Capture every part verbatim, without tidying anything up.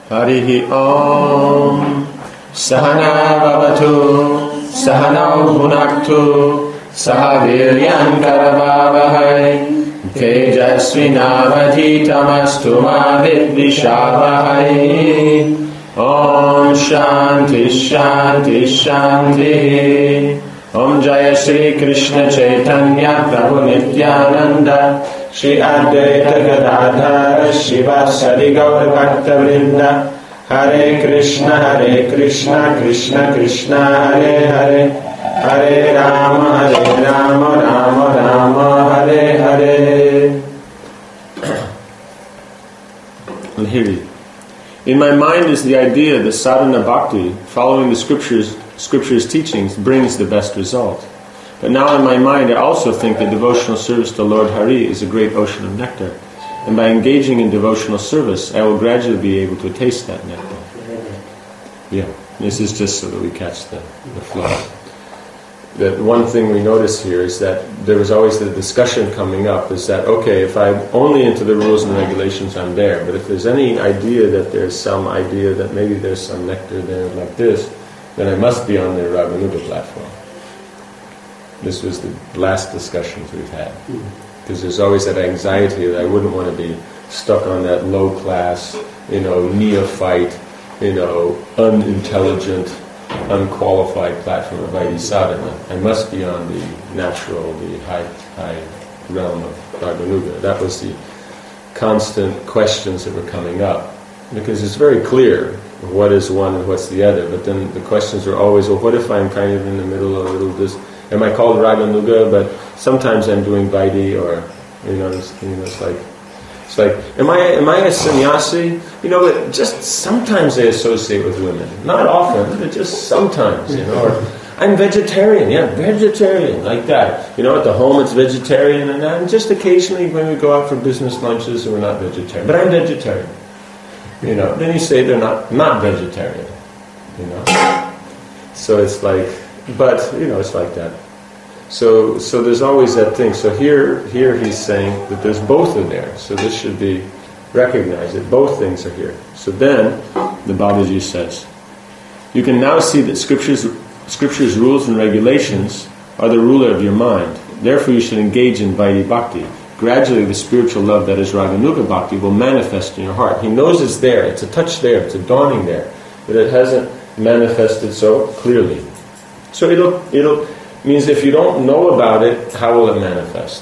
Harihi Om. Sahana Bhavatu, Sahanau Bhunaktu, Sahaviryan Karavavahai, Tejasvinavadhitamastu ma vidvishavahai. Om Shanti Shanti Shanti. Om Jaya Shri Krishna Chaitanya Prabhu Nityananda, Shri Advaita Gadadhara Shivasari Gaur Bhakta Vrinda. Hare Krishna, Hare Krishna, Krishna Krishna, Hare Hare, Hare Rama, Hare Rama, Rama Rama, Hare Hare. Lahiri. In my mind is the idea that sadhana bhakti, following the scriptures, scriptures teachings, brings the best result. But now in my mind I also think that devotional service to Lord Hari is a great ocean of nectar. And by engaging in devotional service, I will gradually be able to taste that nectar. Yeah, this is just so that we catch the, the flow. The one thing we notice here is that there was always the discussion coming up is that, okay, if I'm only into the rules and regulations, I'm there. But if there's any idea that there's some idea that maybe there's some nectar there like this, then I must be on the Raganuga platform. This was the last discussions we've had. Because there's always that anxiety that I wouldn't want to be stuck on that low class, you know, neophyte, you know, unintelligent, unqualified platform of Vaidhi sadhana. I must be on the natural, the high high realm of Raganuga. That was the constant questions that were coming up. Because it's very clear what is one and what's the other, but then the questions are always, well, what if I'm kind of in the middle, a little this? Am I called Raganuga, but sometimes I'm doing Vaidhi, or you know, it's, you know, it's like, it's like, am I am I a sannyasi? You know, but just sometimes they associate with women, not often, but just sometimes, you know. Or I'm vegetarian, yeah, vegetarian, like that. You know, at the home it's vegetarian, and then just occasionally when we go out for business lunches, we're not vegetarian, but I'm vegetarian. You know, then you say they're not not vegetarian. You know, so it's like. But, you know, it's like that. So so there's always that thing. So here here he's saying that there's both in there. So this should be recognized, that both things are here. So then, the Babaji says, you can now see that Scripture's, Scripture's rules and regulations are the ruler of your mind. Therefore you should engage in Vaidhi Bhakti. Gradually the spiritual love that is Raganuga Bhakti will manifest in your heart. He knows it's there, it's a touch there, it's a dawning there, but it hasn't manifested so clearly. So it'll, it'll means if you don't know about it, how will it manifest?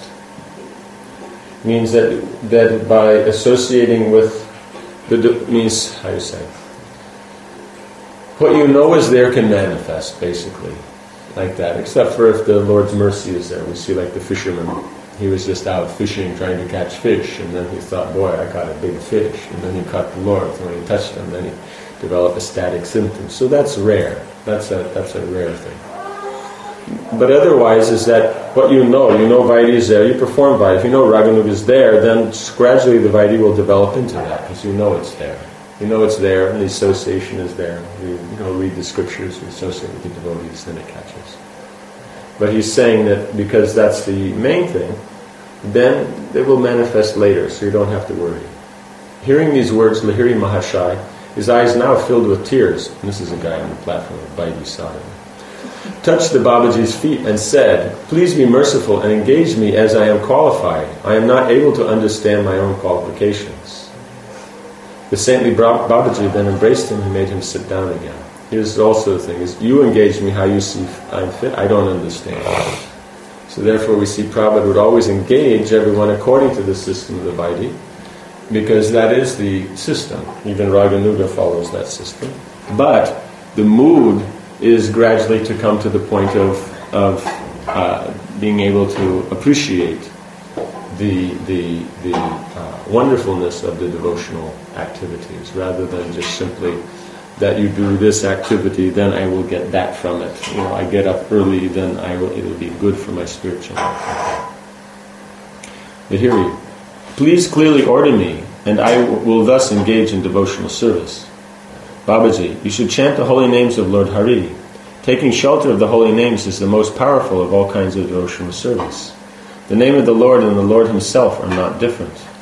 Means that that by associating with the means how do you say? What you know is there can manifest, basically, like that. Except for if the Lord's mercy is there. We see like the fisherman. He was just out fishing, trying to catch fish, and then he thought, "Boy, I caught a big fish." And then he caught the Lord. So when he touched him, then he developed ecstatic symptoms. So that's rare. That's a that's a rare thing. But otherwise is that what you know, you know Vaidhi is there, you perform Vaidhi. If you know Raganuga is there, then gradually the Vaidhi will develop into that, because you know it's there. You know it's there, and the association is there. You, you know, read the scriptures, you associate with the devotees, then it catches. But he's saying that because that's the main thing, then it will manifest later, so you don't have to worry. Hearing these words, Lahiri Mahashai, his eyes now filled with tears, and this is a guy on the platform of Vaidhi sadhana, touched the Babaji's feet and said, "Please be merciful and engage me as I am qualified. I am not able to understand my own qualifications." The saintly Babaji then embraced him and made him sit down again. Here's also the thing, is you engage me how you see I'm fit, I don't understand. So therefore we see Prabhupada would always engage everyone according to the system of the Vaidhi, because that is the system. Even Raganuga follows that system. But the mood is gradually to come to the point of of uh, being able to appreciate the the the uh, wonderfulness of the devotional activities, rather than just simply that you do this activity, then I will get that from it. You know, I get up early, then I will. It will be good for my spiritual life. But here we, please clearly order me, and I will thus engage in devotional service. Babaji, you should chant the holy names of Lord Hari. Taking shelter of the holy names is the most powerful of all kinds of devotional service. The name of the Lord and the Lord himself are not different.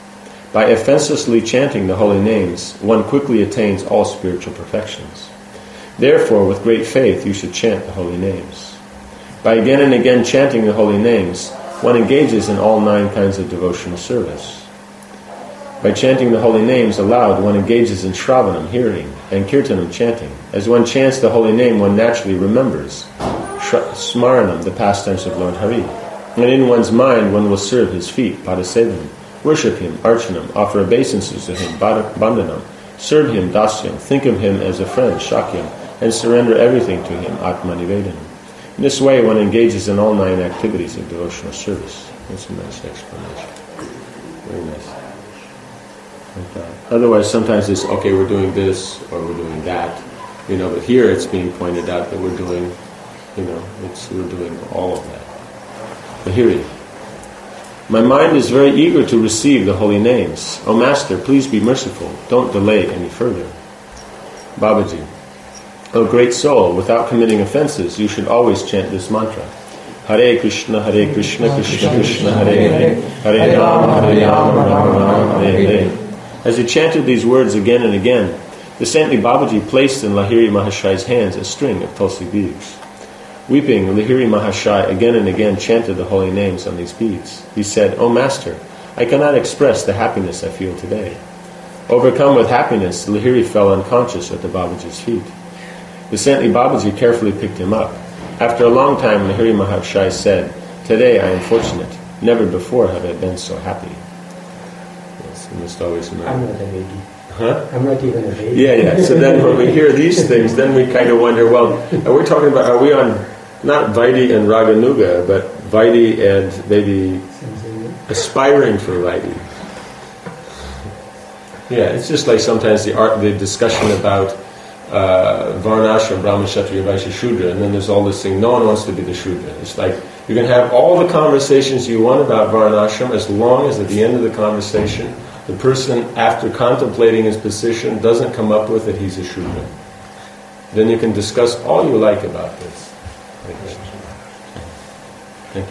By offenselessly chanting the holy names, one quickly attains all spiritual perfections. Therefore, with great faith, you should chant the holy names. By again and again chanting the holy names, one engages in all nine kinds of devotional service. By chanting the holy names aloud, one engages in Shravanam, hearing, and Kirtanam, chanting. As one chants the holy name, one naturally remembers Smaranam, the pastimes of Lord Hari. And in one's mind, one will serve his feet, Padasevanam, worship him, Archanam, offer obeisances to him, Bandhanam, serve him, Dasyam, think of him as a friend, Shakyam, and surrender everything to him, Atmanivedanam. In this way, one engages in all nine activities of devotional service. That's a nice explanation. Very nice. Like that. Otherwise, sometimes it's, okay, we're doing this, or we're doing that. You know, but here it's being pointed out that we're doing, you know, it's we're doing all of that. Lahiri. My mind is very eager to receive the holy names. O Master, please be merciful. Don't delay any further. Babaji. O great soul, without committing offenses, you should always chant this mantra. Hare Krishna, Hare Krishna, Krishna Krishna, Hare Hare, Hare Rama, Hare Rama, Rama Rama, Hare Hare. As he chanted these words again and again, the saintly Babaji placed in Lahiri Mahashai's hands a string of tulsi beads. Weeping, Lahiri Mahashai again and again chanted the holy names on these beads. He said, O Master, I cannot express the happiness I feel today. Overcome with happiness, Lahiri fell unconscious at the Babaji's feet. The saintly Babaji carefully picked him up. After a long time, Lahiri Mahashai said, Today I am fortunate. Never before have I been so happy. Yes, you must always remember. I'm not a baby. Huh? I'm not even a baby. Yeah, yeah. So then when we hear these things, then we kind of wonder, well, are we talking about, are we on not Vaidhi and Raganuga, but Vaidhi and maybe aspiring for Vaidhi? Yeah, it's just like sometimes the art, the discussion about uh, Varnashram, Brahma, Kshatriya, Vaishya, Shudra, and then there's all this thing, no one wants to be the Shudra. It's like, you can have all the conversations you want about Varnashram as long as at the end of the conversation, the person, after contemplating his position, doesn't come up with that he's a Shudra. Then you can discuss all you like about this. Thank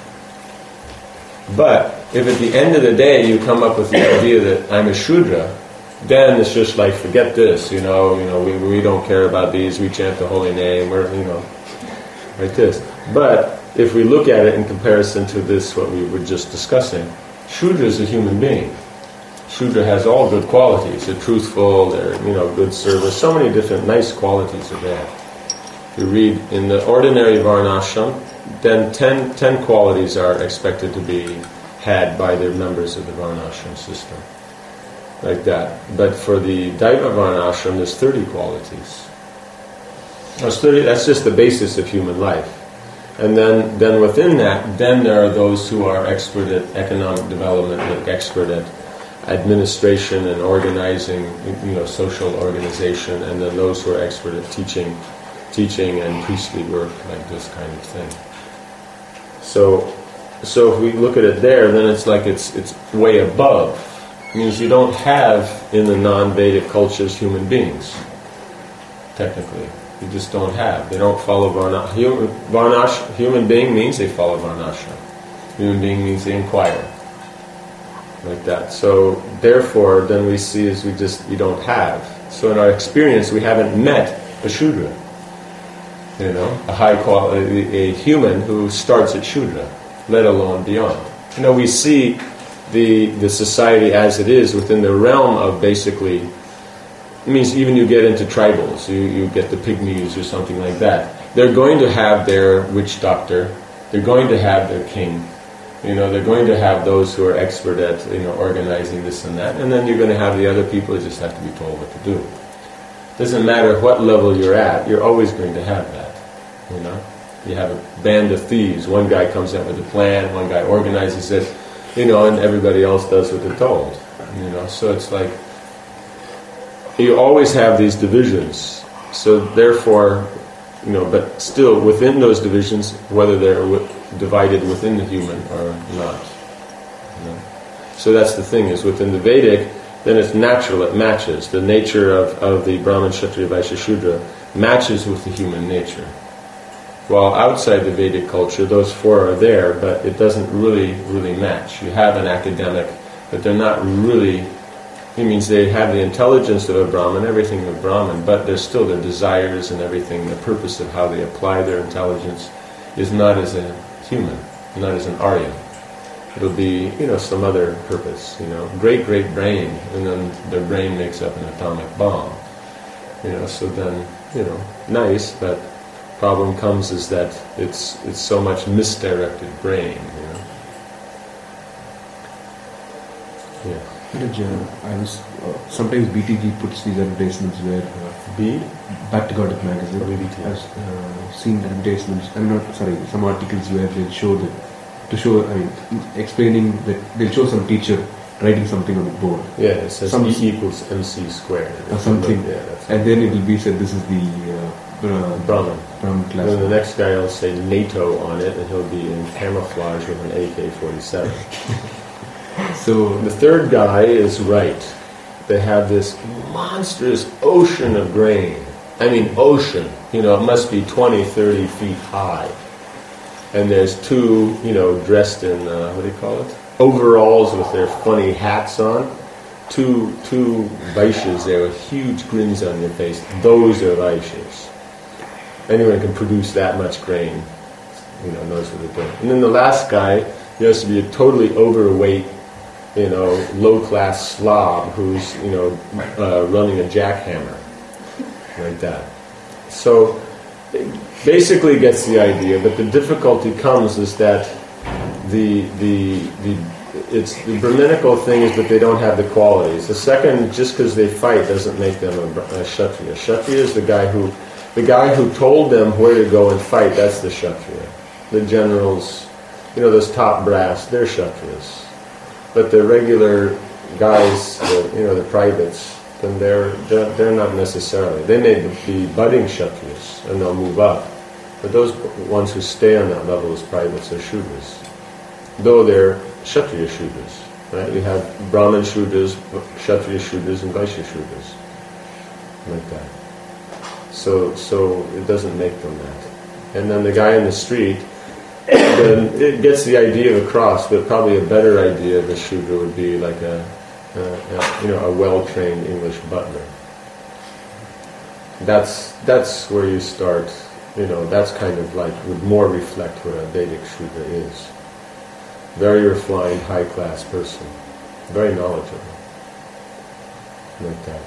you. But if at the end of the day you come up with the idea that I'm a Shudra, then it's just like, forget this, you know, you know, we we don't care about these, we chant the holy name, we're, you know, like this. But if we look at it in comparison to this, what we were just discussing, Shudra is a human being. Shudra has all good qualities. They're truthful, they're, you know, good service. So many different nice qualities are there. If you read in the ordinary Varnashram, then ten, ten qualities are expected to be had by the members of the Varnashram system. Like that. But for the Daiva Varnashram, there's thirty qualities. That's, thirty, that's just the basis of human life. And then, then within that, then there are those who are expert at economic development, like expert at administration and organizing, you know, social organization, and then those who are expert at teaching, teaching and priestly work, like this kind of thing. So, so if we look at it there, then it's like it's it's way above. It means you don't have in the non-Vedic cultures human beings. Technically, you just don't have. They don't follow Varna. Human, Varnash, human being means they follow Varnashram. Human being means they inquire. Like that. So therefore, then we see is we just we don't have. So in our experience, we haven't met a Shudra. You know, a high quality, a human who starts at Shudra, let alone beyond. You know, we see the the society as it is within the realm of basically. It means even you get into tribals, you you get the pygmies or something like that. They're going to have their witch doctor. They're going to have their king. You know, they're going to have those who are expert at, you know, organizing this and that, and then you're going to have the other people who just have to be told what to do. Doesn't matter what level you're at, you're always going to have that. You know, you have a band of thieves. One guy comes up with a plan, one guy organizes it, you know, and everybody else does what they're told. You know, so it's like you always have these divisions. So therefore, you know, but still within those divisions, whether they're w- divided within the human or not. You know? So that's the thing, is within the Vedic, then it's natural, it matches. The nature of, of the Brahman, Kshatriya, Vaishya, Shudra matches with the human nature. While outside the Vedic culture, those four are there, but it doesn't really, really match. You have an academic, but they're not really. It means they have the intelligence of a Brahmin, everything of a Brahmin, but there's still their desires and everything. The purpose of how they apply their intelligence is not as a human, not as an Arya. It'll be, you know, some other purpose, you know, great, great brain, and then their brain makes up an atomic bomb. You know, so then, you know, nice, but problem comes is that it's it's so much misdirected brain, you know. Yeah. I was uh, sometimes B T G puts these advertisements where uh, B Back to Godhead magazine. B T G. I've uh, seen advertisements. I'm not sorry. Some articles where they'll show that to show. I mean, explaining that they'll show some teacher writing something on the board. Yeah, it says some, E equals M C squared or something. Yeah, that's and then it will be said this is the uh, Brahmin. Brahmin class. And then the next guy will say NATO on it, and he'll be in camouflage with an A K forty-seven. So the third guy is right. They have this monstrous ocean of grain. I mean ocean. You know, it must be twenty, thirty feet high. And there's two, you know, dressed in, uh, what do you call it? Overalls with their funny hats on. Two, two Vaishyas there with huge grins on their face. Those are Vaishyas. Anyone can produce that much grain, you know, knows what they're doing. And then the last guy, he has to be a totally overweight, you know, low-class slob who's, you know, uh, running a jackhammer, like that. So, it basically gets the idea, but the difficulty comes is that the the the it's the Brahminical thing is that they don't have the qualities. The second, just because they fight doesn't make them a, a Kshatriya. Kshatriya is the guy who, the guy who told them where to go and fight. That's the Kshatriya. The generals, you know, those top brass, they're Kshatriyas. But the regular guys, the, you know, the privates, then they're, they're they're not necessarily. They may be budding Kshatriyas, and they'll move up. But those ones who stay on that level as privates are Shudras. Though they're Kshatriya Shudras. Right? You have Brahmin Shudras, Kshatriya Shudras, and Vaishya Shudras. Like that. So, so it doesn't make them that. And then the guy in the street, then it gets the idea of a cross, but probably a better idea of a Shudra would be like a, a, a you know, a well-trained English butler. That's that's where you start. You know, that's kind of like would more reflect what a Vedic Shudra is. Very refined, high-class person, very knowledgeable, like that.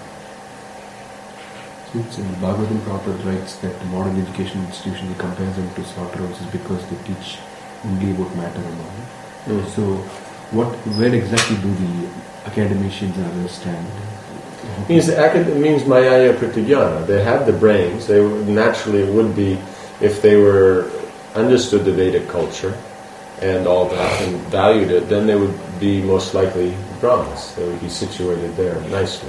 So in Bhagavatam Prabhupada writes that the modern education institution compares them to slaughterhouses because they teach only about matter and all. Mm. So, what, where exactly do the academicians and others stand? It means the acad- it means Mayaya Pratyajnana. They have the brains. They would, naturally it would be if they were understood the Vedic culture and all that and valued it. Then they would be most likely Brahmins. They would be situated there nicely.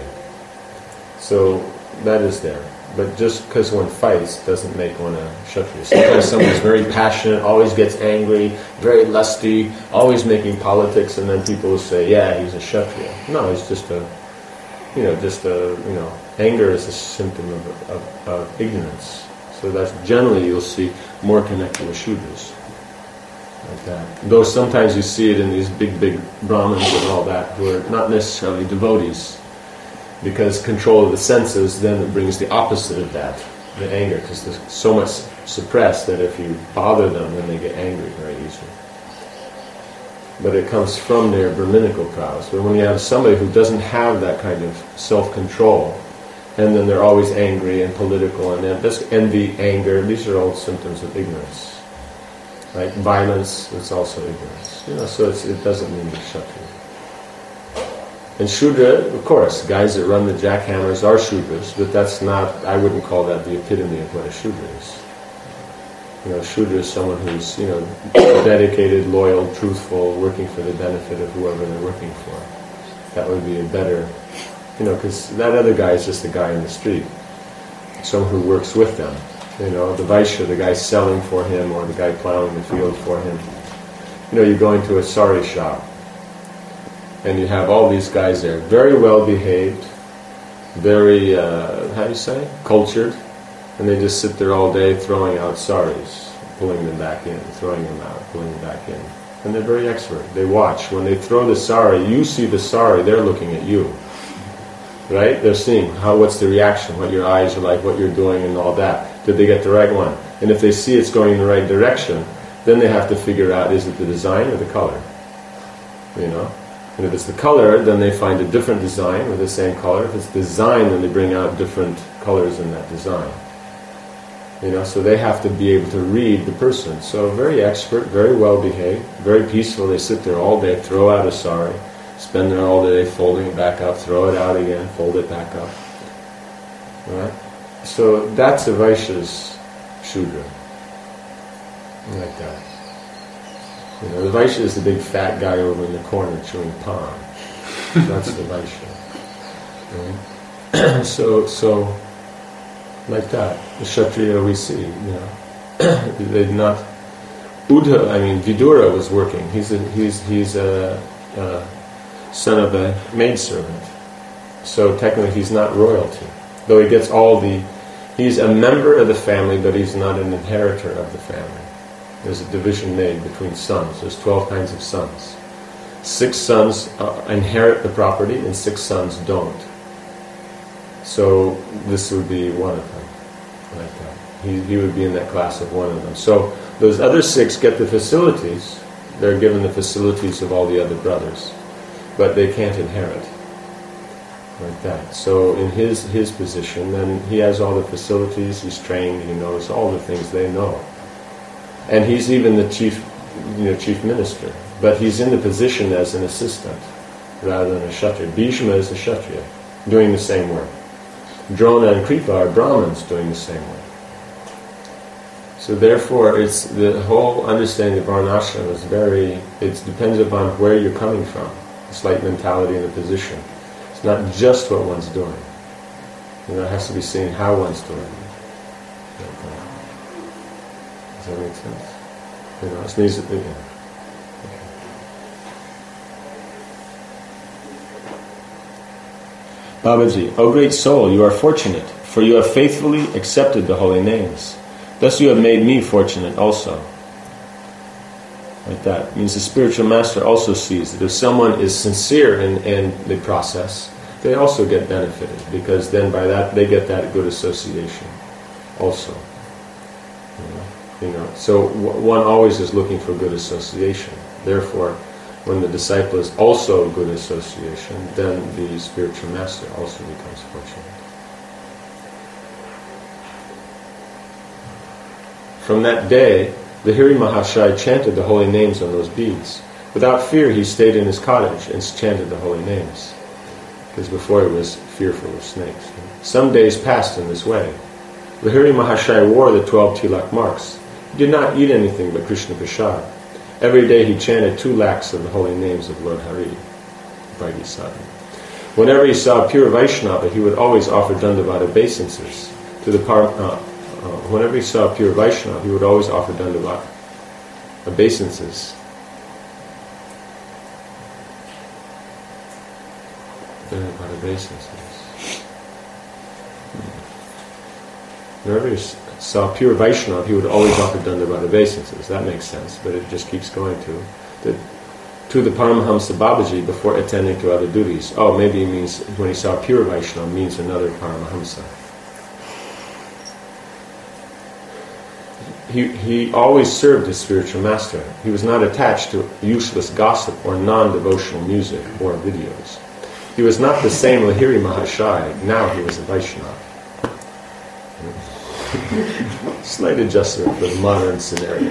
So. That is there. But just because one fights doesn't make one a Kshatriya. Sometimes someone's very passionate, always gets angry, very lusty, always making politics, and then people will say, yeah, he's a Kshatriya. No, he's just a, you know, just a, you know, anger is a symptom of, of, of ignorance. So that's generally you'll see more connected with Shudras. Like that. Though sometimes you see it in these big, big Brahmins and all that, who are not necessarily devotees. Because control of the senses then it brings the opposite of that, the anger, because there's so much suppressed that if you bother them, then they get angry very easily. But it comes from their Brahminical prowess. But when you have somebody who doesn't have that kind of self-control, and then they're always angry and political, and then this envy, anger, these are all symptoms of ignorance. Right? Violence, it's also ignorance. You know, so it's, it doesn't mean you're Kshatriya. And Shudra, of course, guys that run the jackhammers are Shudras, but that's not, I wouldn't call that the epitome of what a Shudra is. You know, Shudra is someone who's, you know, dedicated, loyal, truthful, working for the benefit of whoever they're working for. That would be a better, you know, because that other guy is just a guy in the street. Someone who works with them. You know, the Vaishya, the guy selling for him, or the guy plowing the field for him. You know, you go into a sari shop, and you have all these guys there, very well behaved, very, uh, how do you say, cultured, and they just sit there all day throwing out saris, pulling them back in, throwing them out, pulling them back in. And they're very expert. They watch. When they throw the sari, you see the sari, they're looking at you. Right? They're seeing how, what's the reaction, what your eyes are like, what you're doing and all that. Did they get the right one? And if they see it's going in the right direction, then they have to figure out, is it the design or the color? You know? And if it's the color, then they find a different design with the same color. If it's design, then they bring out different colors in that design. You know, so they have to be able to read the person. So very expert, very well behaved, very peaceful. They sit there all day, throw out a sari, spend there all day folding it back up, throw it out again, fold it back up. Right? So that's a Vaishya's Shudra. Like that. You know, the Vaishya is the big fat guy over in the corner chewing palm. That's the Vaishya. Right? so, so, like that. The Kshatriya we see, you know. They did not... Uddha, I mean, Vidura was working. He's a, he's, he's a, a son of a maidservant. So technically he's not royalty. Though he gets all the... He's a member of the family, but he's not an inheritor of the family. There's a division made between sons. There's twelve kinds of sons. Six sons uh, inherit the property and six sons don't. So this would be one of them. Like that. He, he would be in that class of one of them. So those other six get the facilities. They're given the facilities of all the other brothers. But they can't inherit. Like that. So in his, his position, then he has all the facilities, he's trained, he knows all the things they know. And he's even the chief, you know, chief minister. But he's in the position as an assistant rather than a Kshatriya. Bhishma is a Kshatriya, doing the same work. Drona and Kripa are Brahmins doing the same work. So therefore, it's the whole understanding of Varnashram is very, it depends upon where you're coming from. The slight mentality and the position. It's not just what one's doing. You know, it has to be seen how one's doing it. Does that make sense? You know, it needs to be, yeah. Babaji, O great soul, you are fortunate, for you have faithfully accepted the holy names. Thus you have made me fortunate also. Like that. It means the spiritual master also sees that if someone is sincere in, in the process, they also get benefited, because then by that they get that good association also. You know, you know. So w- one always is looking for good association. Therefore, when the disciple is also good association, then the spiritual master also becomes fortunate. From that day, the Hari Mahashaya chanted the holy names on those beads. Without fear, he stayed in his cottage and chanted the holy names. Because before he was fearful of snakes. Some days passed in this way. The Hari Mahashaya wore the twelve tilak marks. He did not eat anything but Krishna Prasad. Every day he chanted two lakhs of the holy names of Lord Hari. Vaidhi-sadhana. Whenever he saw a pure Vaishnava, he would always offer Dandavata obeisances to the par- uh, Uh, whenever he saw a pure Vaishnava, he would always offer Dandavata obeisances. Dandavata obeisances. Whenever he saw a pure Vaishnava, he would always offer Dandavata obeisances. That makes sense, but it just keeps going to that to the Paramahamsa Babaji before attending to other duties. Oh, maybe he means when he saw a pure Vaishnava, means another Paramahamsa. He, he always served his spiritual master. He was not attached to useless gossip or non-devotional music or videos. He was not the same Lahiri Mahashaya. Now he was a Vaishnava. Slight adjustment for the modern scenario.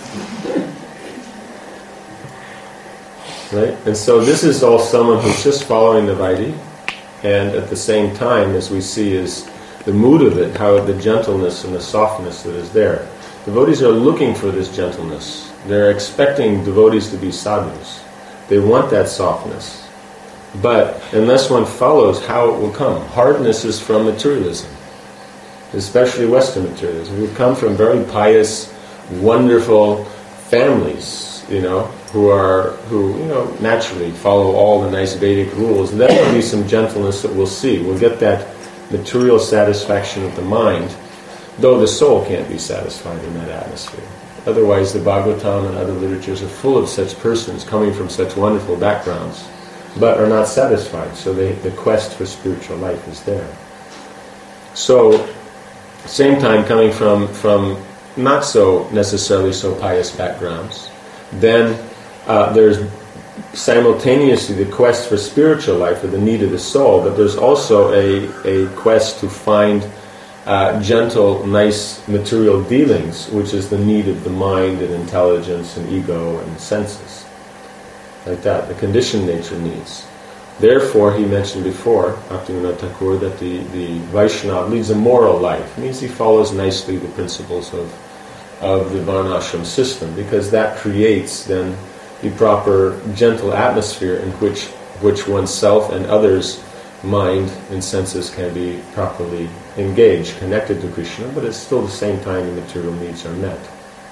Right? And so this is all someone who's just following the Vaidhi, and at the same time, as we see, is the mood of it, how the gentleness and the softness that is there. Devotees are looking for this gentleness. They're expecting devotees to be sadhus. They want that softness. But unless one follows how it will come, hardness is from materialism, especially Western materialism. We've come from very pious, wonderful families, you know, who are who you know naturally follow all the nice Vedic rules. And that will be some gentleness that we'll see. We'll get that material satisfaction of the mind, though the soul can't be satisfied in that atmosphere. Otherwise, the Bhagavatam and other literatures are full of such persons coming from such wonderful backgrounds, but are not satisfied. So they, the quest for spiritual life is there. So, same time coming from, from not so necessarily so pious backgrounds, then uh, there's simultaneously the quest for spiritual life, or the need of the soul, but there's also a, a quest to find uh, gentle, nice material dealings, which is the need of the mind and intelligence and ego and senses. Like that, the conditioned nature needs. Therefore, he mentioned before, Bhaktivinoda Thakur, that the, the Vaishnava leads a moral life. It means he follows nicely the principles of, of the Varnashram system, because that creates then the proper gentle atmosphere in which which oneself and others' mind and senses can be properly engaged, connected to Krishna, but at still the same time the material needs are met.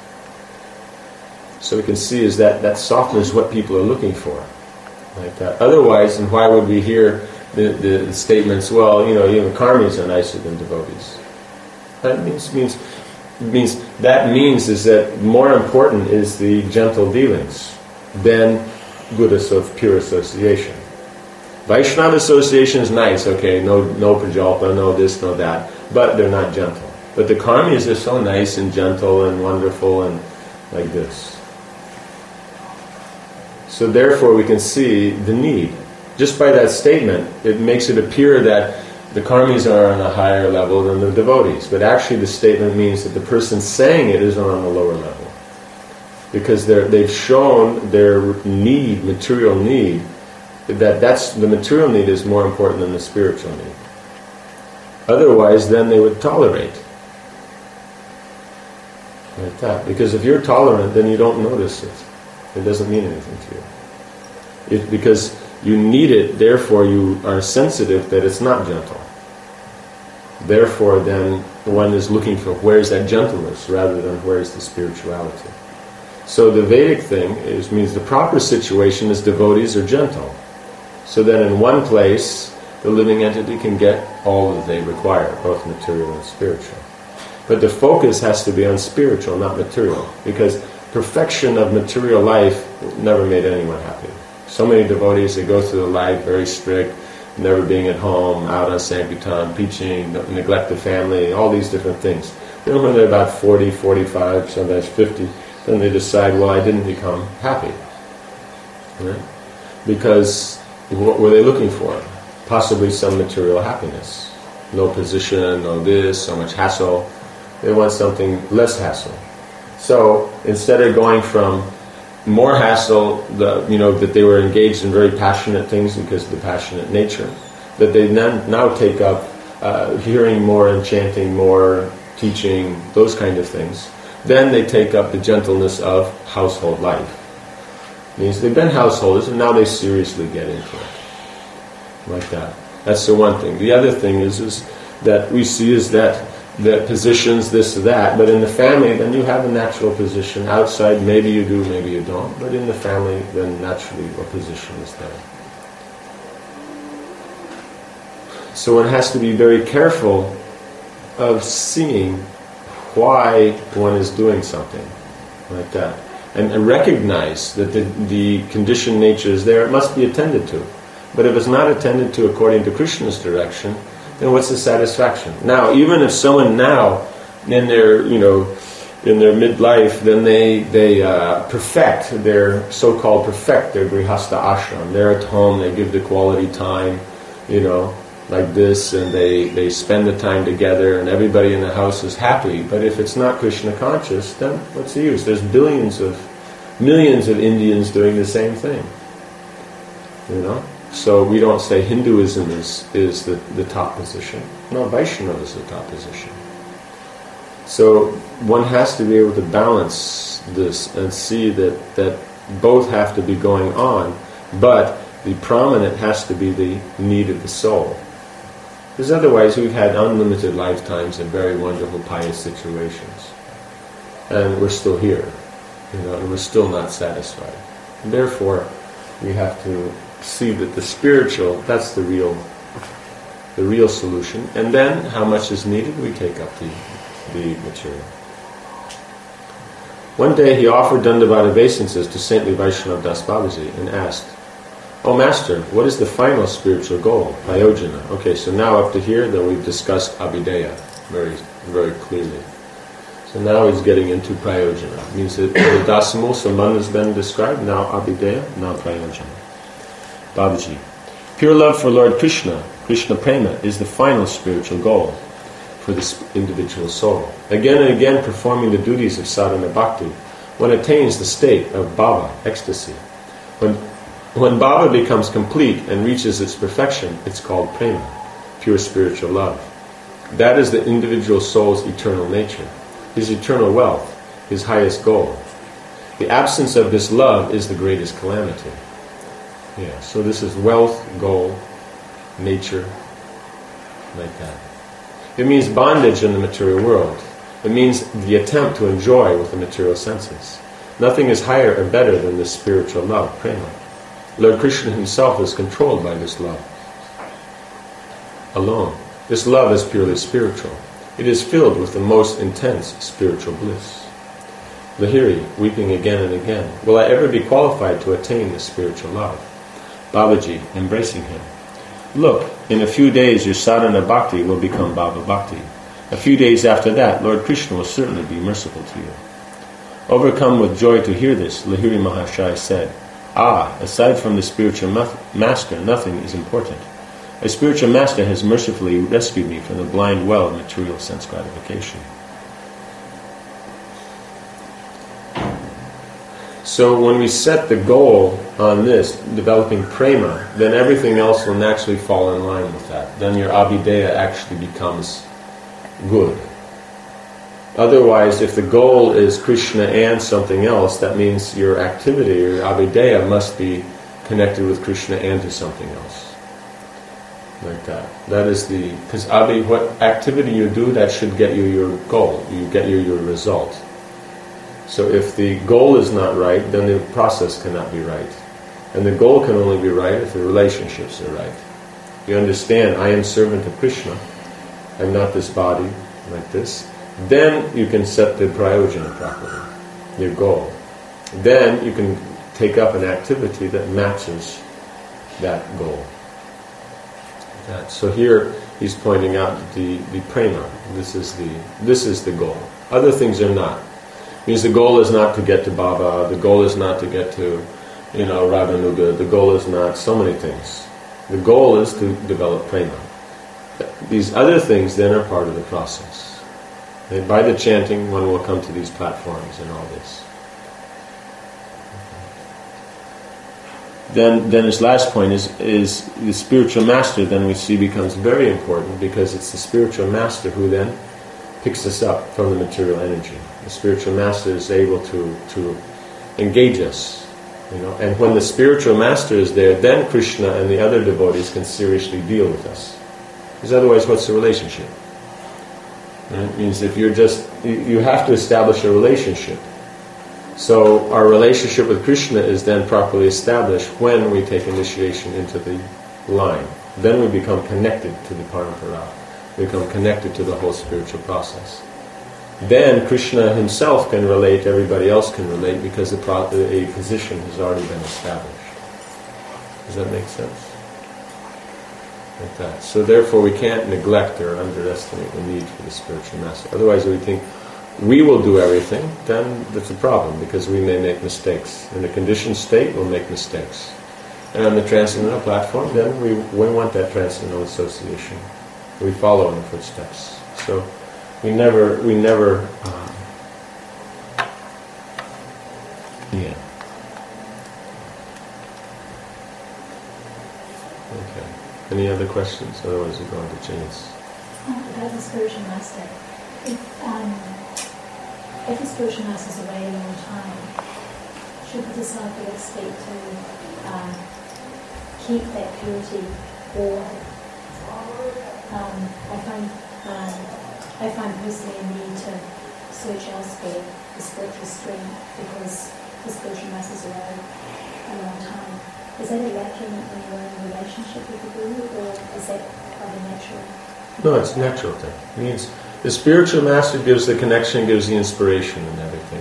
So we can see is that that softness is what people are looking for. Like that. Otherwise, and why would we hear the, the, the statements, well, you know, even karmis are nicer than devotees? That means means means that means is that more important is the gentle dealings than good of pure association. Vaishnava association is nice, okay, no no prajalpa, no this, no that, but they're not gentle. But the karmis are so nice and gentle and wonderful and like this. So therefore we can see the need. Just by that statement, it makes it appear that the karmis are on a higher level than the devotees. But actually the statement means that the person saying it is on a lower level. Because they're, they've shown their need, material need, that that's, the material need is more important than the spiritual need. Otherwise, then they would tolerate. Like that. Because if you're tolerant, then you don't notice it. It doesn't mean anything to you. It, because you need it, therefore you are sensitive that it's not gentle. Therefore, then, one is looking for where's that gentleness rather than where's the spirituality. So the Vedic thing is means the proper situation is devotees are gentle. So that in one place, the living entity can get all that they require, both material and spiritual. But the focus has to be on spiritual, not material, because perfection of material life never made anyone happy. So many devotees, they go through the life very strict, never being at home, out on Sankirtan, preaching, neglect the family, all these different things. Then when they're about forty, forty-five, sometimes fifty, then they decide, well, I didn't become happy. Right? Because what were they looking for? Possibly some material happiness. No position, no this, so much hassle. They want something less hassle. So instead of going from more hassle, the, you know, that they were engaged in very passionate things because of the passionate nature, that they then now take up uh, hearing more and chanting more, teaching, those kind of things. Then they take up the gentleness of household life. It means they've been householders and now they seriously get into it. Like that. That's the one thing. The other thing is, is that we see is that the positions, this or that, but in the family, then you have a natural position. Outside, maybe you do, maybe you don't, but in the family, then naturally a position is there. So one has to be very careful of seeing why one is doing something like that. And, and recognize that the, the conditioned nature is there, it must be attended to. But if it's not attended to according to Krishna's direction, then what's the satisfaction? Now, even if someone now, in their, you know, in their midlife, then they they uh, perfect their so-called perfect their grihastha ashram. They're at home, they give the quality time, you know, like this, and they they spend the time together, and everybody in the house is happy. But if it's not Krishna conscious, then what's the use? There's billions of, millions of Indians doing the same thing, you know. So we don't say Hinduism is, is the, the top position. No, Vaishnava is the top position. So one has to be able to balance this and see that, that both have to be going on, but the prominent has to be the need of the soul. Because otherwise we've had unlimited lifetimes in very wonderful pious situations. And we're still here, you know, and we're still not satisfied. And therefore, we have to see that the spiritual, that's the real the real solution. And then how much is needed, we take up the, the material. One day he offered Dandavat obeisances to saintly Vaishnava Das Babaji and asked, "Oh Master, what is the final spiritual goal, Prayojana?" Okay, so now up to here, then we've discussed Abhideya very, very clearly. So now he's getting into Prayojana. It means that the Dasamo Samman has been described, now Abhideya, now Prayojana. Babaji, pure love for Lord Krishna, Krishna Prema, is the final spiritual goal for the individual soul. Again and again performing the duties of sadhana bhakti, one attains the state of bhava, ecstasy. When, when bhava becomes complete and reaches its perfection, it's called prema, pure spiritual love. That is the individual soul's eternal nature, his eternal wealth, his highest goal. The absence of this love is the greatest calamity. Yeah, so this is wealth, goal, nature, like that. It means bondage in the material world. It means the attempt to enjoy with the material senses. Nothing is higher or better than this spiritual love, prema. Lord Krishna himself is controlled by this love alone. This love is purely spiritual. It is filled with the most intense spiritual bliss. Lahiri, weeping again and again, will I ever be qualified to attain this spiritual love? Babaji, embracing him. Look, in a few days your sadhana bhakti will become bhava bhakti. A few days after that, Lord Krishna will certainly be merciful to you. Overcome with joy to hear this, Lahiri Mahashaya said, Ah, aside from the spiritual ma- master, nothing is important. A spiritual master has mercifully rescued me from the blind well of material sense gratification. So when we set the goal on this, developing prema, then everything else will naturally fall in line with that. Then your abhideya actually becomes good. Otherwise, if the goal is Krishna and something else, that means your activity, your abhideya, must be connected with Krishna and to something else. Like that. That is the... Because abhi, what activity you do, that should get you your goal. You get you your result. So if the goal is not right, then the process cannot be right. And the goal can only be right if the relationships are right. You understand, I am servant of Krishna. I'm not this body, like this. Then you can set the prayojana properly, your goal. Then you can take up an activity that matches that goal. That. So here he's pointing out the, the prema. This is the this is the goal. Other things are not. Means the goal is not to get to Baba, the goal is not to get to, you know, Raganuga, the goal is not so many things. The goal is to develop prema. These other things then are part of the process. And by the chanting, one will come to these platforms and all this. Then, then his last point is, is the spiritual master, then we see becomes very important because it's the spiritual master who then picks us up from the material energy. The spiritual master is able to, to engage us. You know, and when the spiritual master is there, then Krishna and the other devotees can seriously deal with us. Because otherwise, what's the relationship? And it means if you're just, you have to establish a relationship. So our relationship with Krishna is then properly established when we take initiation into the line. Then we become connected to the parampara. We become connected to the whole spiritual process. Then Krishna himself can relate, everybody else can relate, because the pro- a position has already been established. Does that make sense? Like that. So therefore we can't neglect or underestimate the need for the spiritual master. Otherwise we think we will do everything, then that's a problem, because we may make mistakes. In a conditioned state, we'll make mistakes. And on the transcendental platform, then we, we want that transcendental association. We follow in the footsteps. So we never, we never, um, yeah. Okay. Any other questions? Otherwise we'll go on to James. About the spiritual master. If, um, if the spiritual master is away a long time, should the disciple expect to um, keep that purity, or um, I find um, I find personally a need to search elsewhere for spiritual strength because the spiritual master is away a long time. Is that a lacking in your own relationship with the Guru, or is that quite a natural? No, it's a natural thing. It means the spiritual master gives the connection, gives the inspiration and everything.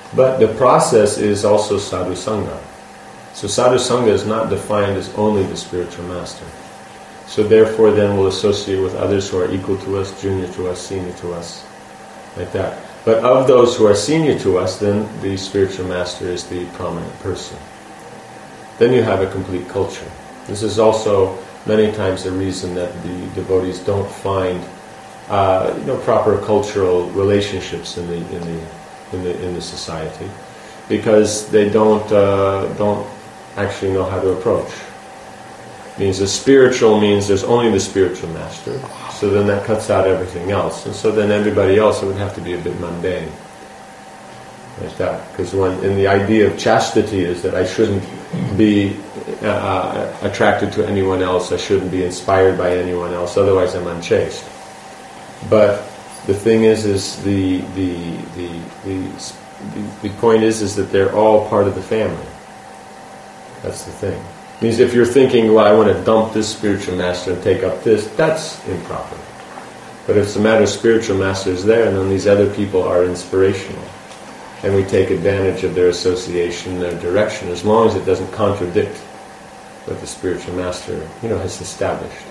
But the process is also sadhu sangha. So sadhu sangha is not defined as only the spiritual master. So therefore then we'll associate with others who are equal to us, junior to us, senior to us, like that. But of those who are senior to us, then the spiritual master is the prominent person. Then you have a complete culture. This is also many times the reason that the devotees don't find uh, you know, proper cultural relationships in the in the in the in the society, because they don't uh, don't actually know how to approach. It means the spiritual means there's only the spiritual master, so then that cuts out everything else, and so then everybody else would have to be a bit mundane, like that. Because when in the idea of chastity is that I shouldn't be uh, attracted to anyone else, I shouldn't be inspired by anyone else, otherwise I'm unchaste. But the thing is, is the the the the the, the point is, is that they're all part of the family. That's the thing. It means if you're thinking, well, I want to dump this spiritual master and take up this, that's improper. But if it's a matter of spiritual masters there, and then these other people are inspirational, and we take advantage of their association, their direction, as long as it doesn't contradict what the spiritual master, you know, has established,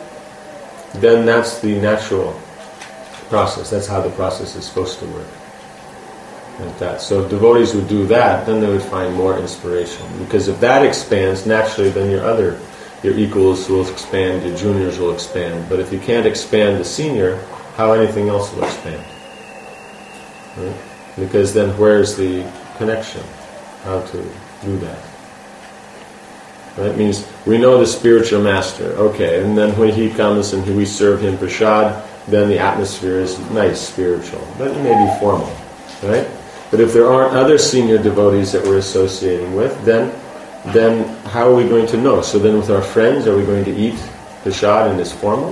then that's the natural process. That's how the process is supposed to work. Like that. So if devotees would do that, then they would find more inspiration. Because if that expands, naturally then your other, your equals will expand, your juniors will expand. But if you can't expand the senior, how anything else will expand? Right? Because then where's the connection? How to do that? That means we know the spiritual master, okay, and then when he comes and we serve him prasad, then the atmosphere is nice, spiritual, but it may be formal, right? But if there aren't other senior devotees that we're associating with, then then how are we going to know? So then with our friends, are we going to eat prasad and it's formal?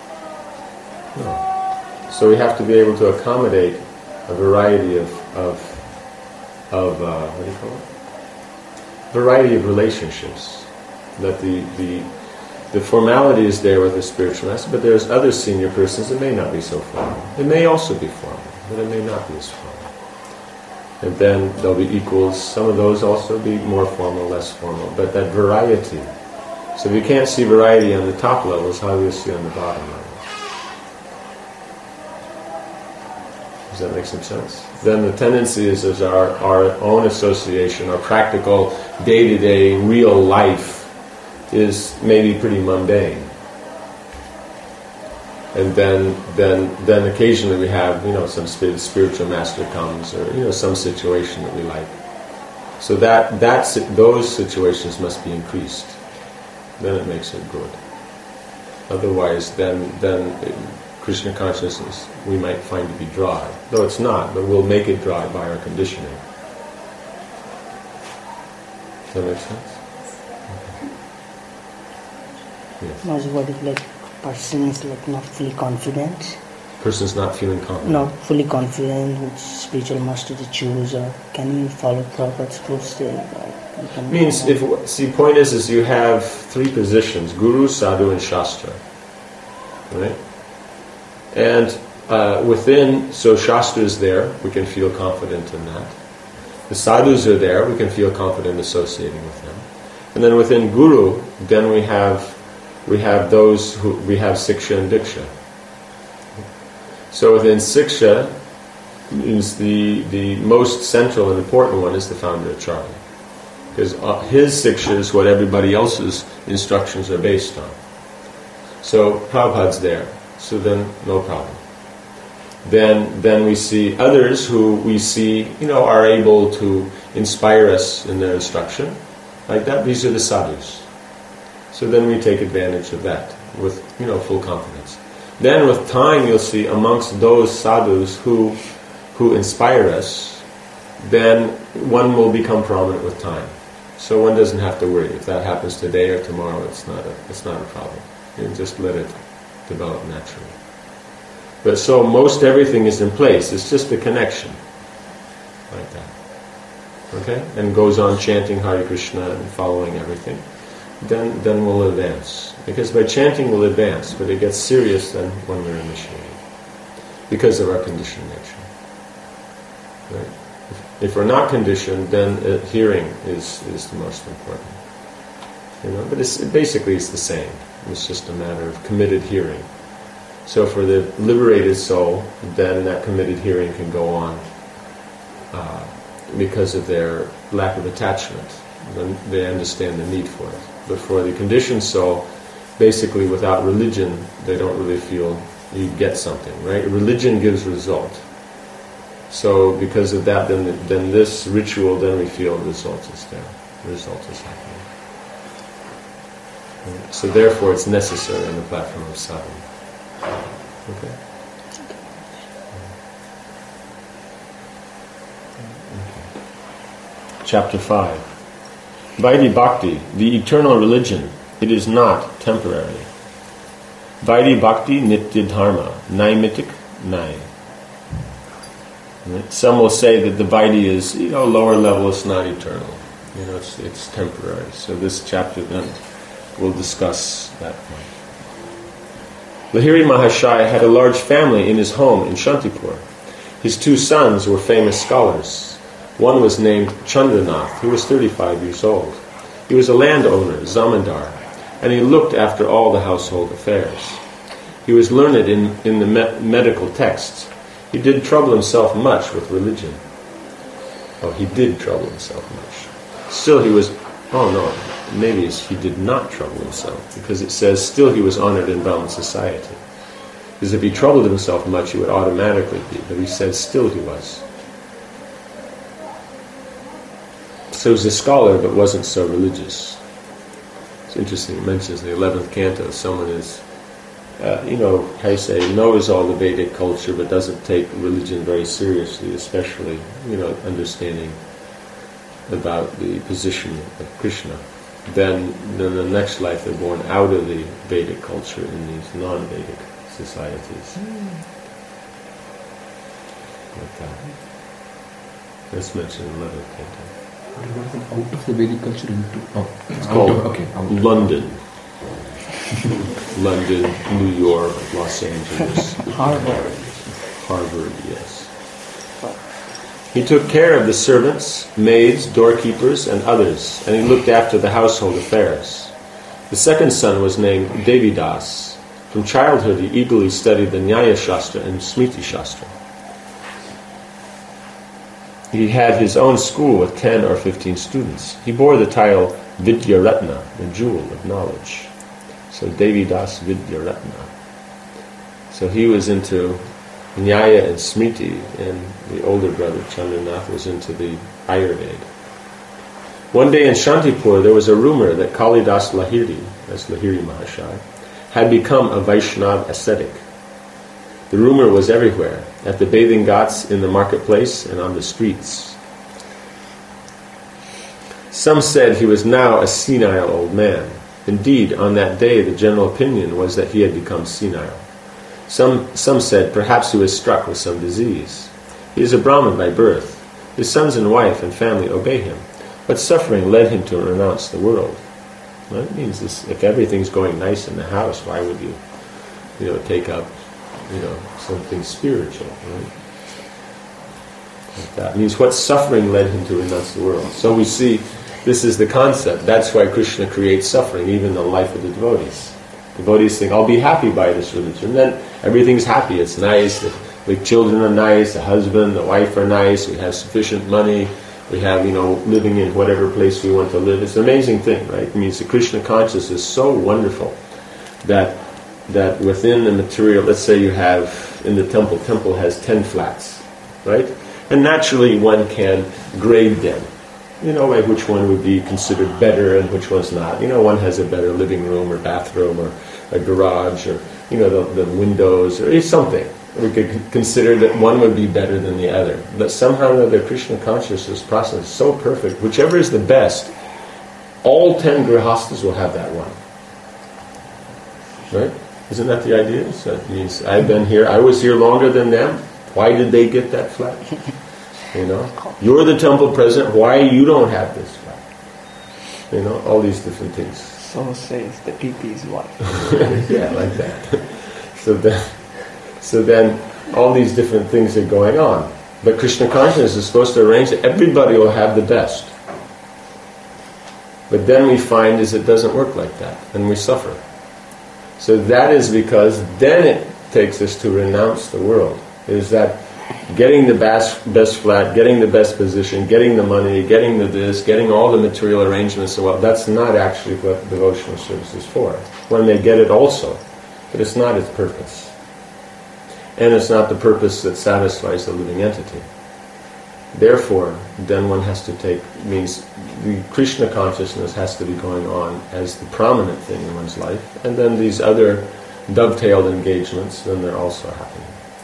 No. So we have to be able to accommodate a variety of, of, of uh, what do you call it? Variety of relationships. That the, the the formality is there with the spiritual master, but there's other senior persons that may not be so formal. It may also be formal, but it may not be as formal. And then there'll be equals. Some of those also be more formal, less formal. But that variety. So if you can't see variety on the top levels, how do you see on the bottom levels? Does that make some sense? Then the tendency is, is our, our own association, our practical, day-to-day, real life is maybe pretty mundane. And then, then, then occasionally we have, you know, some spirit, spiritual master comes, or you know, some situation that we like. So that that those situations must be increased. Then it makes it good. Otherwise, then then Krishna consciousness we might find to be dry, though it's not. But we'll make it dry by our conditioning. Does that make sense? Yes. Now, what if like person is like not fully confident? Person's not feeling confident. Not fully confident which spiritual master to choose, or can you follow Prabhupada's footsteps? Means if see, point is, is you have three positions: Guru, Sadhu, and Shastra. Right? And uh, within, so Shastra is there. We can feel confident in that. The Sadhus are there. We can feel confident associating with them. And then within Guru, then we have. We have those who we have Siksha and Diksha. So within Siksha is the the most central and important one is the founder of Charlie, because uh, his Siksha is what everybody else's instructions are based on. So Prabhupada's there, so then no problem. Then then we see others who we see you know are able to inspire us in their instruction, like that. These are the sadhus. So then we take advantage of that with, you know, full confidence. Then with time you'll see amongst those sadhus who who inspire us, then one will become prominent with time. So one doesn't have to worry. If that happens today or tomorrow, it's not a it's not a problem. You just let it develop naturally. But so most everything is in place. It's just a connection. Like that. Okay? And goes on chanting Hare Krishna and following everything. Then, then we'll advance. Because by chanting we'll advance, but it gets serious then when we're initiating. Because of our conditioned nature. Right? If we're not conditioned, then uh, hearing is, is the most important. You know, but it's basically it's the same. It's just a matter of committed hearing. So for the liberated soul, then that committed hearing can go on uh, because of their lack of attachment. Then they understand the need for it. But for the conditioned soul, basically without religion, they don't really feel you get something, right? Religion gives result. So because of that, then then this ritual, then we feel the result is there. The result is happening. Right? So therefore it's necessary on the platform of sadhana. Okay? Okay. Chapter five. Vaidhi Bhakti, the eternal religion, it is not temporary. Vaidhi Bhakti Nitya Dharma, Naimitic, Nai. Some will say that the Vaidhi is, you know, lower level, it's not eternal. You know, it's, it's temporary. So this chapter then will discuss that point. Lahiri Mahashaya had a large family in his home in Shantipur. His two sons were famous scholars. One was named Chandranath, who was thirty-five years old. He was a landowner, zamindar, and he looked after all the household affairs. He was learned in, in the me- medical texts. He did trouble himself much with religion. Oh, he did trouble himself much. Still he was, oh no, maybe he did not trouble himself, because it says still he was honored in Brahmin society. Because if he troubled himself much, he would automatically be, but he said still he was. So he was a scholar, but wasn't so religious. It's interesting, it mentions in the eleventh canto, someone is, uh, you know, how you say, knows all the Vedic culture, but doesn't take religion very seriously, especially, you know, understanding about the position of Krishna. Then, then the next life they're born out of the Vedic culture in these non-Vedic societies. Mm. Like that. That's mentioned in eleventh canto. Out of the Vedic culture into... Oh, it's called of, okay, London. London, New York, Los Angeles. Harvard. Harvard, yes. He took care of the servants, maids, doorkeepers, and others, and he looked after the household affairs. The second son was named Devidas. From childhood he eagerly studied the Nyaya Shastra and Smriti Shastra. He had his own school with ten or fifteen students. He bore the title Vidyaratna, the jewel of knowledge. So Devidas Vidyaratna. So he was into Nyaya and Smriti, and the older brother Chandranath was into the Ayurveda. One day in Shantipur there was a rumor that Kalidas Lahiri, that's Lahiri Mahashaya, had become a Vaishnava ascetic. The rumor was everywhere, at the bathing ghats, in the marketplace, and on the streets. Some said he was now a senile old man. Indeed, on that day the general opinion was that he had become senile. Some, some said perhaps he was struck with some disease. He is a Brahmin by birth. His sons and wife and family obey him. What suffering led him to renounce the world? Well, it means this, if everything's going nice in the house, why would you, you know, take up, you know, something spiritual, right? Like that means what suffering led him to renounce the world. So we see this is the concept. That's why Krishna creates suffering, even in the life of the devotees. Devotees think, I'll be happy by this religion. Then everything's happy, it's nice, the, the children are nice, the husband, the wife are nice, we have sufficient money, we have, you know, living in whatever place we want to live. It's an amazing thing, right? It means the Krishna consciousness is so wonderful that that within the material, let's say you have, in the temple, temple has ten flats, right? And naturally one can grade them. You know, like which one would be considered better and which one's not. You know, one has a better living room or bathroom or a garage or, you know, the, the windows or something. We could consider that one would be better than the other. But somehow the Krishna consciousness process is so perfect. Whichever is the best, all ten grihastas will have that one. Right? Isn't that the idea? So it means I've been here, I was here longer than them. Why did they get that flat? You know? You're the temple president, why you don't have this flat? You know, all these different things. So says the P P's wife. Yeah, like that. So then, so then all these different things are going on. But Krishna consciousness is supposed to arrange that everybody will have the best. But then we find is it doesn't work like that, and we suffer. So that is because then it takes us to renounce the world. Is that getting the best, best flat, getting the best position, getting the money, getting the this, getting all the material arrangements, well, that's not actually what devotional service is for. One may get it also, but it's not its purpose. And it's not the purpose that satisfies the living entity. Therefore, then one has to take, means the Krishna consciousness has to be going on as the prominent thing in one's life, and then these other dovetailed engagements, then they're also happening.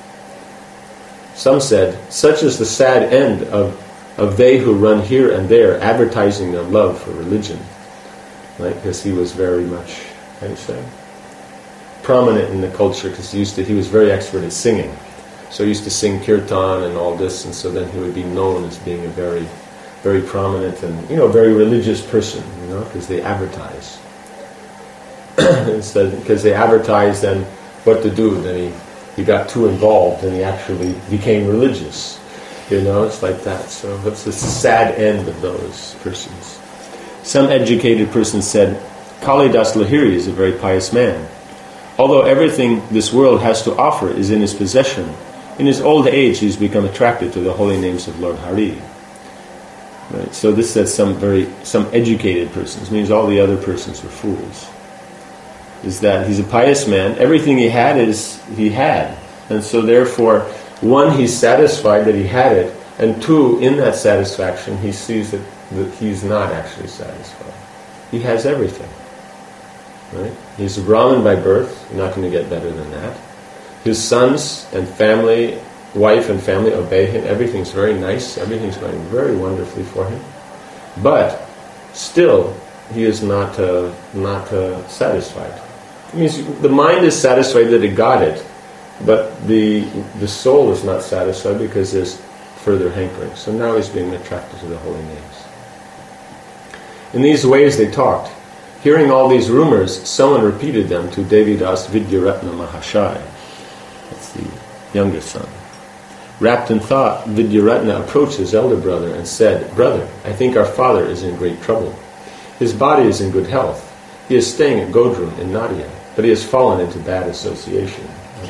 Some said, such is the sad end of, of they who run here and there advertising their love for religion. Right? Because he was very much, how do you say, prominent in the culture, because he used to, he was very expert at singing. So he used to sing kirtan and all this, and so then he would be known as being a very, very prominent and, you know, very religious person, you know, because they advertise. Instead, because they advertise then what to do, then he he got too involved and he actually became religious. You know, it's like that. So that's the sad end of those persons. Some educated person said, Kalidas Lahiri is a very pious man. Although everything this world has to offer is in his possession, in his old age he's become attracted to the holy names of Lord Hari. Right? So this says some very some educated persons, means all the other persons were fools. Is that he's a pious man, everything he had is he had. And so therefore, one, he's satisfied that he had it, and two, in that satisfaction, he sees that, that he's not actually satisfied. He has everything. Right? He's a Brahmin by birth, you're not going to get better than that. His sons and family, wife and family obey him, everything's very nice, everything's going very wonderfully for him. But still, he is not uh, not uh, satisfied. It means the mind is satisfied that it got it, but the the soul is not satisfied because there's further hankering. So now he's being attracted to the holy names. In these ways they talked. Hearing all these rumors, someone repeated them to Devidas Vidyaratna Mahashaya. That's the younger son. Wrapped in thought, Vidyaratna approached his elder brother and said, Brother, I think our father is in great trouble. His body is in good health. He is staying at Godrum in Nadia, but he has fallen into bad association.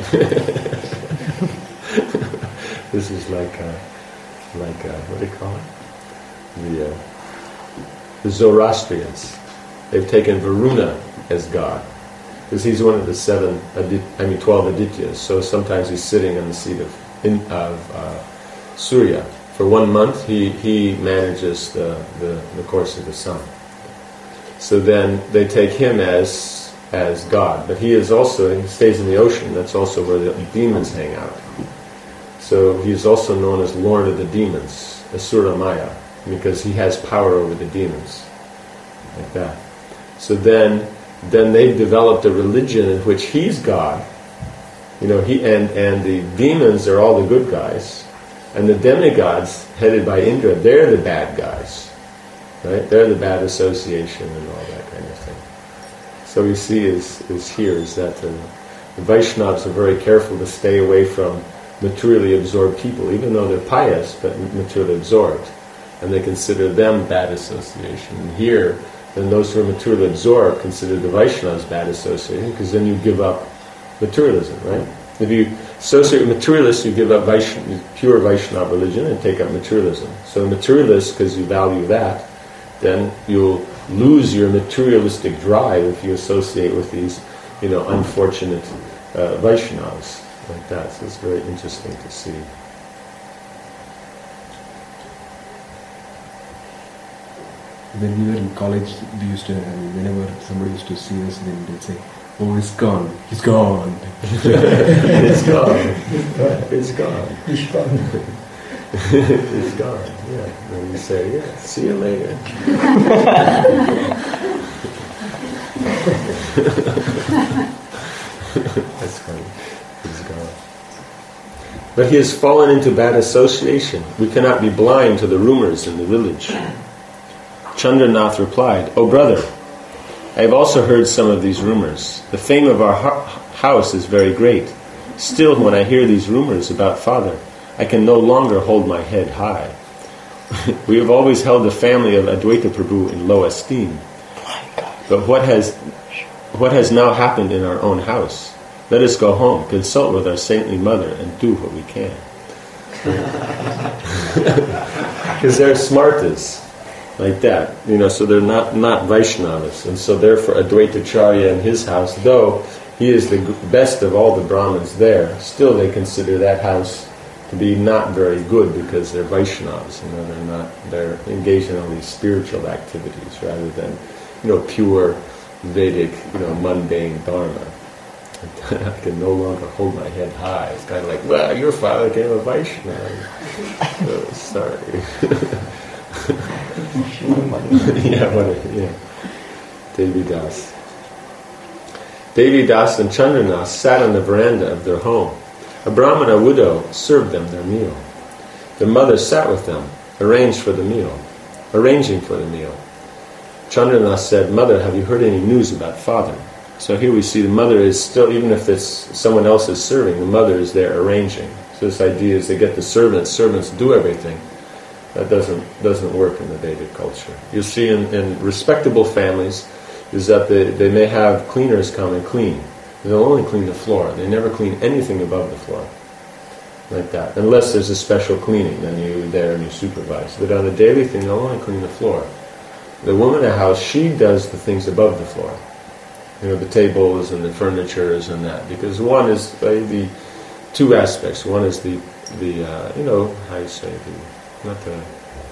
This is like, uh, like uh, what do you call it? The, uh, the Zoroastrians. They've taken Varuna as God, because he's one of the seven, I mean twelve Adityas. So sometimes he's sitting on the seat of, in, of uh, Surya. For one month, he, he manages the, the, the course of the sun. So then they take him as as God, but he is also he stays in the ocean. That's also where the demons hang out. So he is also known as Lord of the Demons, Asura Maya, because he has power over the demons, like that. So then, then they've developed a religion in which he's God, you know, he and and the demons are all the good guys, and the demigods headed by Indra, they're the bad guys. Right? They're the bad association and all that kind of thing. So we see is, is here is that the, the Vaishnavas are very careful to stay away from materially absorbed people, even though they're pious, but materially absorbed. And they consider them bad association. And here, then those who are materially absorbed consider the Vaishnavas bad association, because then you give up materialism, right? If you associate with materialists, you give up Vaishn- pure Vaishnava religion and take up materialism. So materialists, because you value that, then you'll lose your materialistic drive if you associate with these, you know, unfortunate uh, Vaishnavas like that. So it's very interesting to see. When we were in college, we used to, I mean, whenever somebody used to see us, then they'd say, "Oh, he's gone, he's gone." It's gone. It's gone. He's gone. It's gone. Yeah. And you say, "Yeah, see you later." That's funny. He's gone. But he has fallen into bad association. We cannot be blind to the rumors in the village. Chandranath replied, "O brother, I have also heard some of these rumors. The fame of our ho- house is very great. Still, when I hear these rumors about father, I can no longer hold my head high. We have always held the family of Advaita Prabhu in low esteem. But what has what has now happened in our own house? Let us go home, consult with our saintly mother, and do what we can. Because they're smartas, like that, you know. So they're not not Vaishnavas, and so therefore Advaita Charya in his house, though he is the best of all the Brahmins there, still they consider that house to be not very good because they're Vaishnavas, you know. They're not they're engaged in all these spiritual activities rather than, you know, pure Vedic, you know, mundane dharma. I can no longer hold my head high. It's kind of like, well, your father became a Vaishnava. Oh, sorry. yeah, what a, yeah. Devi Das. Devi Das and Chandranas sat on the veranda of their home. A Brahmana widow served them their meal. Their mother sat with them, arranged for the meal, arranging for the meal. Chandranas said, "Mother, have you heard any news about father?" So here we see the mother is still, even if it's someone else is serving, the mother is there arranging. So this idea is they get the servants, servants do everything. That doesn't doesn't work in the Vedic culture. You see in, in respectable families is that they, they may have cleaners come and clean. They'll only clean the floor. They never clean anything above the floor. Like that. Unless there's a special cleaning, then you're there and you supervise. But on a daily thing, they'll only clean the floor. The woman in the house, she does the things above the floor. You know, the tables and the furnitures and that. Because one is uh, the two aspects. One is the, the uh, you know, how you say, the, not the,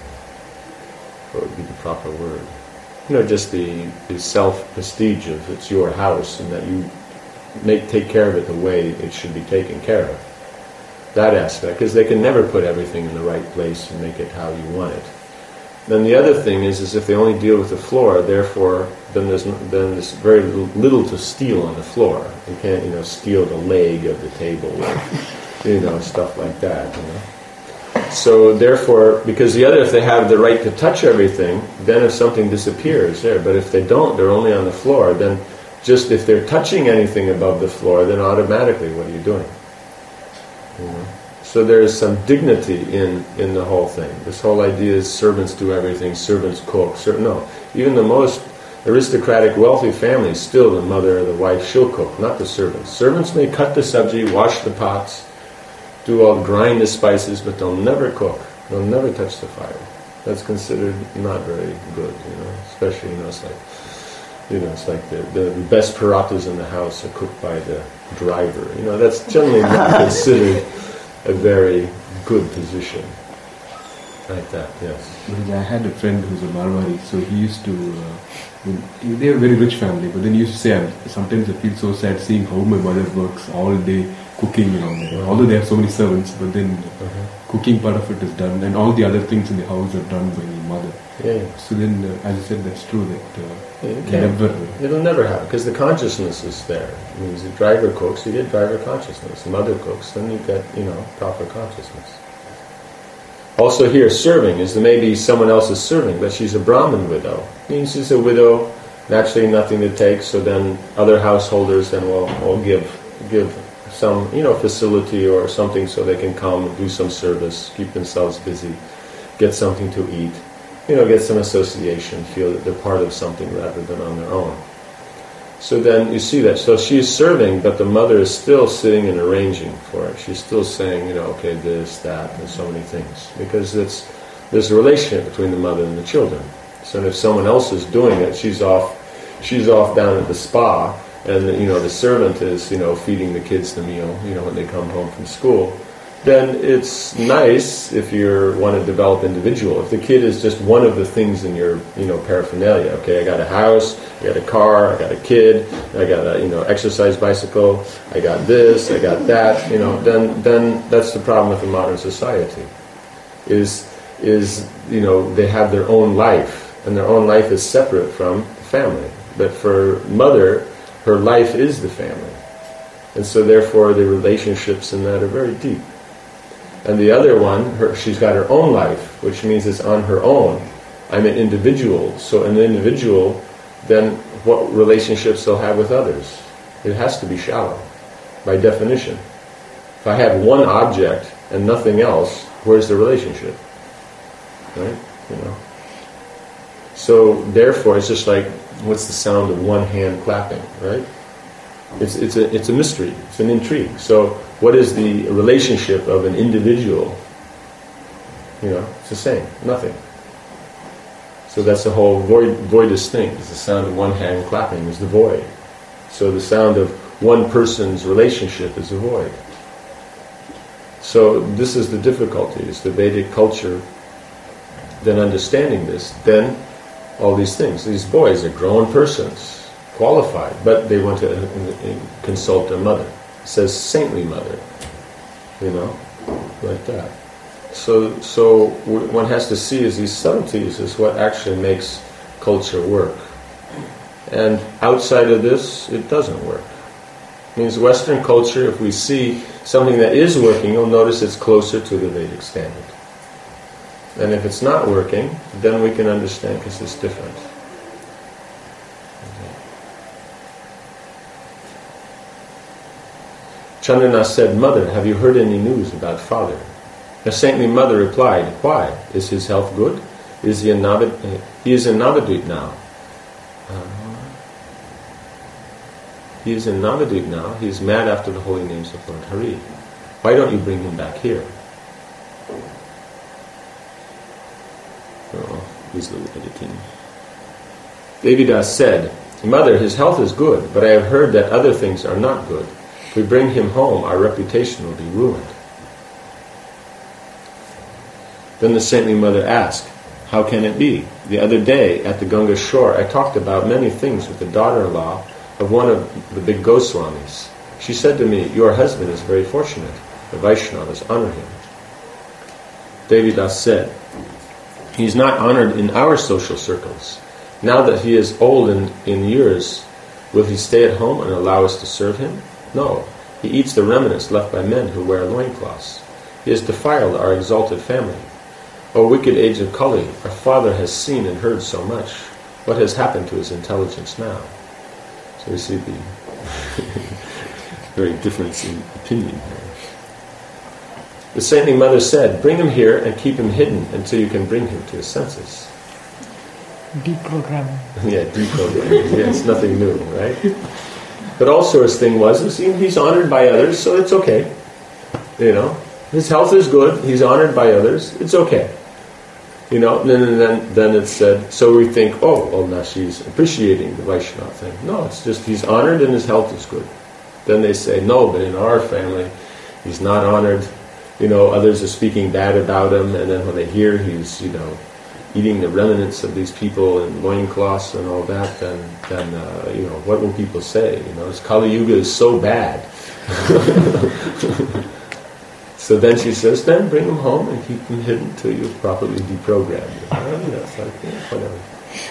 what would be the proper word? You know, just the, the self-prestige of it's your house and that you make take care of it the way it should be taken care of. That aspect, because they can never put everything in the right place and make it how you want it. Then the other thing is, is if they only deal with the floor, therefore, then there's then there's very little, little to steal on the floor. You can't, you know, steal the leg of the table, or, you know, stuff like that. You know. So therefore, because the other, if they have the right to touch everything, then if something disappears there. But if they don't, they're only on the floor. Then, just if they're touching anything above the floor, then automatically, what are you doing? You know? So there is some dignity in, in the whole thing. This whole idea is servants do everything, servants cook. Ser- no, even the most aristocratic, wealthy families, still the mother or the wife, she'll cook, not the servants. Servants may cut the sabji, wash the pots, do all, grind the spices, but they'll never cook. They'll never touch the fire. That's considered not very good, you know. Especially, you know, it's like, you know, it's like the, the best parathas in the house are cooked by the driver. You know, that's generally not considered a very good position. Like that, yes. I had a friend who's a Marwari, so he used to, uh, they were a very rich family, but then he used to say, sometimes I feel so sad seeing how my mother works all day cooking, you know, uh-huh. although they have so many servants, but then uh-huh. cooking part of it is done, and all the other things in the house are done by my mother. Yeah. So then, uh, as I said, that's true that uh, yeah, never... It'll never happen, because the consciousness is there. It means the driver cooks, you get driver consciousness. The mother cooks, then you get, you know, proper consciousness. Also here, serving is that maybe someone else is serving, but she's a Brahmin widow. It means she's a widow, naturally nothing to take, so then other householders then will, will give give some, you know, facility or something so they can come, do some service, keep themselves busy, get something to eat, you know, get some association, feel that they're part of something rather than on their own. So then you see that. So she's serving, but the mother is still sitting and arranging for it. She's still saying, you know, okay, this, that, and so many things. Because it's there's a relationship between the mother and the children. So if someone else is doing it, she's off she's off down at the spa, and you know, the servant is, you know, feeding the kids the meal, you know, when they come home from school. Then it's nice if you want to develop individual. If the kid is just one of the things in your, you know, paraphernalia. Okay, I got a house, I got a car, I got a kid, I got a, you know, exercise bicycle, I got this, I got that. You know, then then that's the problem with the modern society. Is is you know, they have their own life, and their own life is separate from the family. But for mother, her life is the family, and so therefore the relationships in that are very deep. And the other one, her, she's got her own life, which means it's on her own. I'm an individual, so an individual, then what relationships they'll have with others? It has to be shallow, by definition. If I have one object and nothing else, where's the relationship? Right? You know. So therefore, it's just like, what's the sound of one hand clapping? Right? It's it's a it's a mystery. It's an intrigue. So what is the relationship of an individual? You know, it's the same. Nothing. So that's the whole void, voidist thing. It's the sound of one hand clapping is the void. So the sound of one person's relationship is the void. So this is the difficulty. It's the Vedic culture. Then understanding this, then all these things. These boys are grown persons, qualified, but they want to uh, uh, consult their mother. It says saintly mother. You know, like that. So, so one has to see as these subtleties is what actually makes culture work. And outside of this, it doesn't work. It means Western culture, if we see something that is working, you'll notice it's closer to the Vedic standard. And if it's not working, then we can understand because it's different. Chandana said, "Mother, have you heard any news about father?" The saintly mother replied, "Why? Is his health good? Is he in Navadvip? He is in Navadvip now. Uh, he is in Navadvip now. He is mad after the holy names of Lord Hari. Why don't you bring him back here?" Oh, he's a little editing. Devidas said, "Mother, his health is good, but I have heard that other things are not good. If we bring him home, our reputation will be ruined." Then the saintly mother asked, "How can it be? The other day at the Ganga shore I talked about many things with the daughter-in-law of one of the big Goswamis. She said to me, 'Your husband is very fortunate. The Vaishnavas honor him.'" Devidas said, "He is not honored in our social circles. Now that he is old in, in years, will he stay at home and allow us to serve him? No. He eats the remnants left by men who wear loincloths. He has defiled our exalted family. O wicked age of Kali, our father has seen and heard so much. What has happened to his intelligence now?" So we see the very difference in opinion here. The saintly mother said, "Bring him here and keep him hidden until you can bring him to his senses." Deprogramming. Yeah, deprogramming. Yeah, it's nothing new, right? But also his thing was, is he's honored by others, so it's okay. You know, his health is good, he's honored by others, it's okay. You know, and then, then, then it's said, so we think, oh, well now she's appreciating the Vaishnava thing. No, it's just he's honored and his health is good. Then they say, no, but in our family, he's not honored. You know, others are speaking bad about him, and then when they hear he's, you know, eating the remnants of these people in loincloths and all that, then, then uh, you know, what will people say? You know, this Kali Yuga is so bad. So then she says, then bring him home and keep him hidden until you've properly deprogrammed him. You know, it's like, yeah, whatever.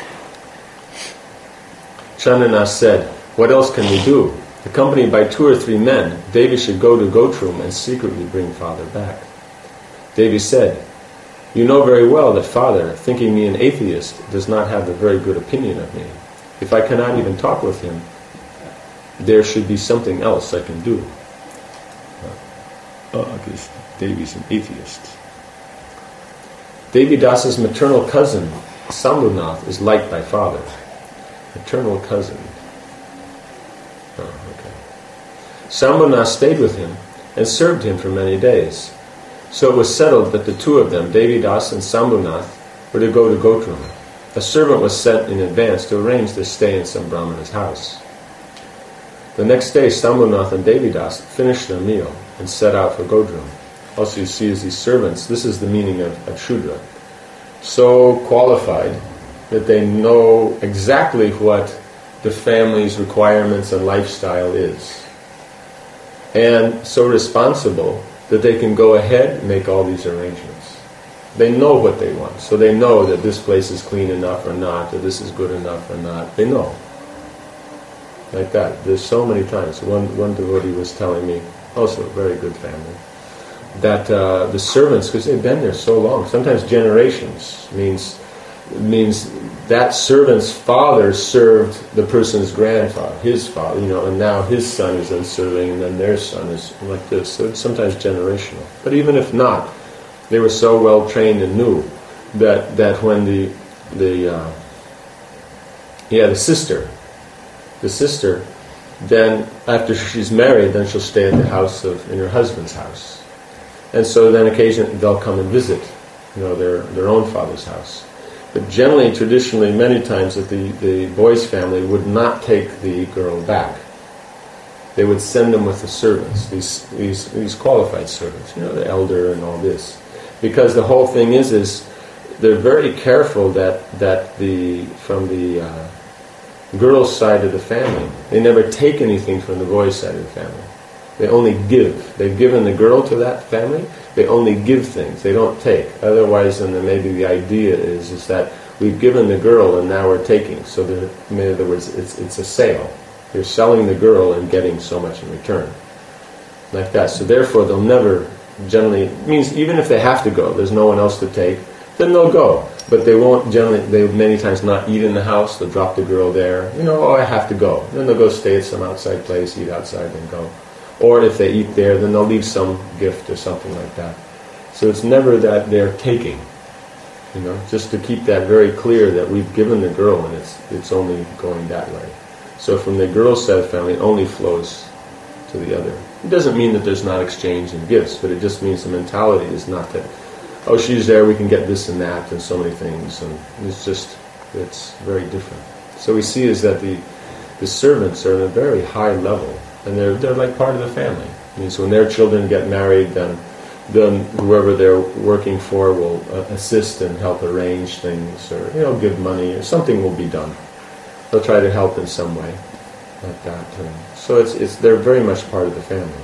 Chandana said, what else can we do? Accompanied by two or three men, Devi should go to Gotram and secretly bring father back. Devi said, you know very well that father, thinking me an atheist, does not have a very good opinion of me. If I cannot even talk with him, there should be something else I can do. Oh, because Devi's an atheist. Devi Das's maternal cousin, Sambhunath, is liked by father. Maternal cousin. Oh, okay. Sambhunath stayed with him and served him for many days. So it was settled that the two of them, Devi Das and Sambhunath, were to go to Gotram. A servant was sent in advance to arrange their stay in some Brahmana's house. The next day, Sambhunath and Devi Das finished their meal and set out for Gotram. Also, you see as these servants, this is the meaning of, of Shudra. So qualified that they know exactly what the family's requirements and lifestyle is. And so responsible that they can go ahead and make all these arrangements. They know what they want. So they know that this place is clean enough or not, that this is good enough or not. They know. Like that. There's so many times. One, one devotee was telling me, also a very good family, that uh, the servants, because they've been there so long, sometimes generations, means means that servant's father served the person's grandfather, his father, you know, and now his son is then serving, and then their son is like this. So it's sometimes generational. But even if not, they were so well trained and knew that that when the the uh, yeah the sister, the sister, then after she's married, then she'll stay at the house of in her husband's house, and so then occasionally they'll come and visit, you know, their their own father's house. But generally, traditionally, many times that the, the boy's family would not take the girl back. They would send them with the servants, these these these qualified servants, you know, the elder and all this. Because the whole thing is, is they're very careful that that the from the uh, girl's side of the family, they never take anything from the boy's side of the family. They only give. They've given the girl to that family. They only give things. They don't take. Otherwise, then maybe the idea is is that we've given the girl and now we're taking. So there, in other words, it's it's a sale. You're selling the girl and getting so much in return, like that. So therefore, they'll never generally. It means even if they have to go, there's no one else to take, then they'll go. But they won't generally. They many times not eat in the house. They'll drop the girl there. You know, oh, I have to go. Then they'll go stay at some outside place, eat outside, then go. Or if they eat there, then they'll leave some gift or something like that. So it's never that they're taking, you know, just to keep that very clear that we've given the girl and it's it's only going that way. So from the girl's side of the family, it only flows to the other. It doesn't mean that there's not exchange in gifts, but it just means the mentality is not that, oh, she's there, we can get this and that and so many things. And it's just, it's very different. So we see is that the, the servants are at a very high level. And they're they're like part of the family. I mean, so when their children get married, then then whoever they're working for will uh, assist and help arrange things, or you know, give money, or something will be done. They'll try to help in some way, like that. And so it's it's they're very much part of the family.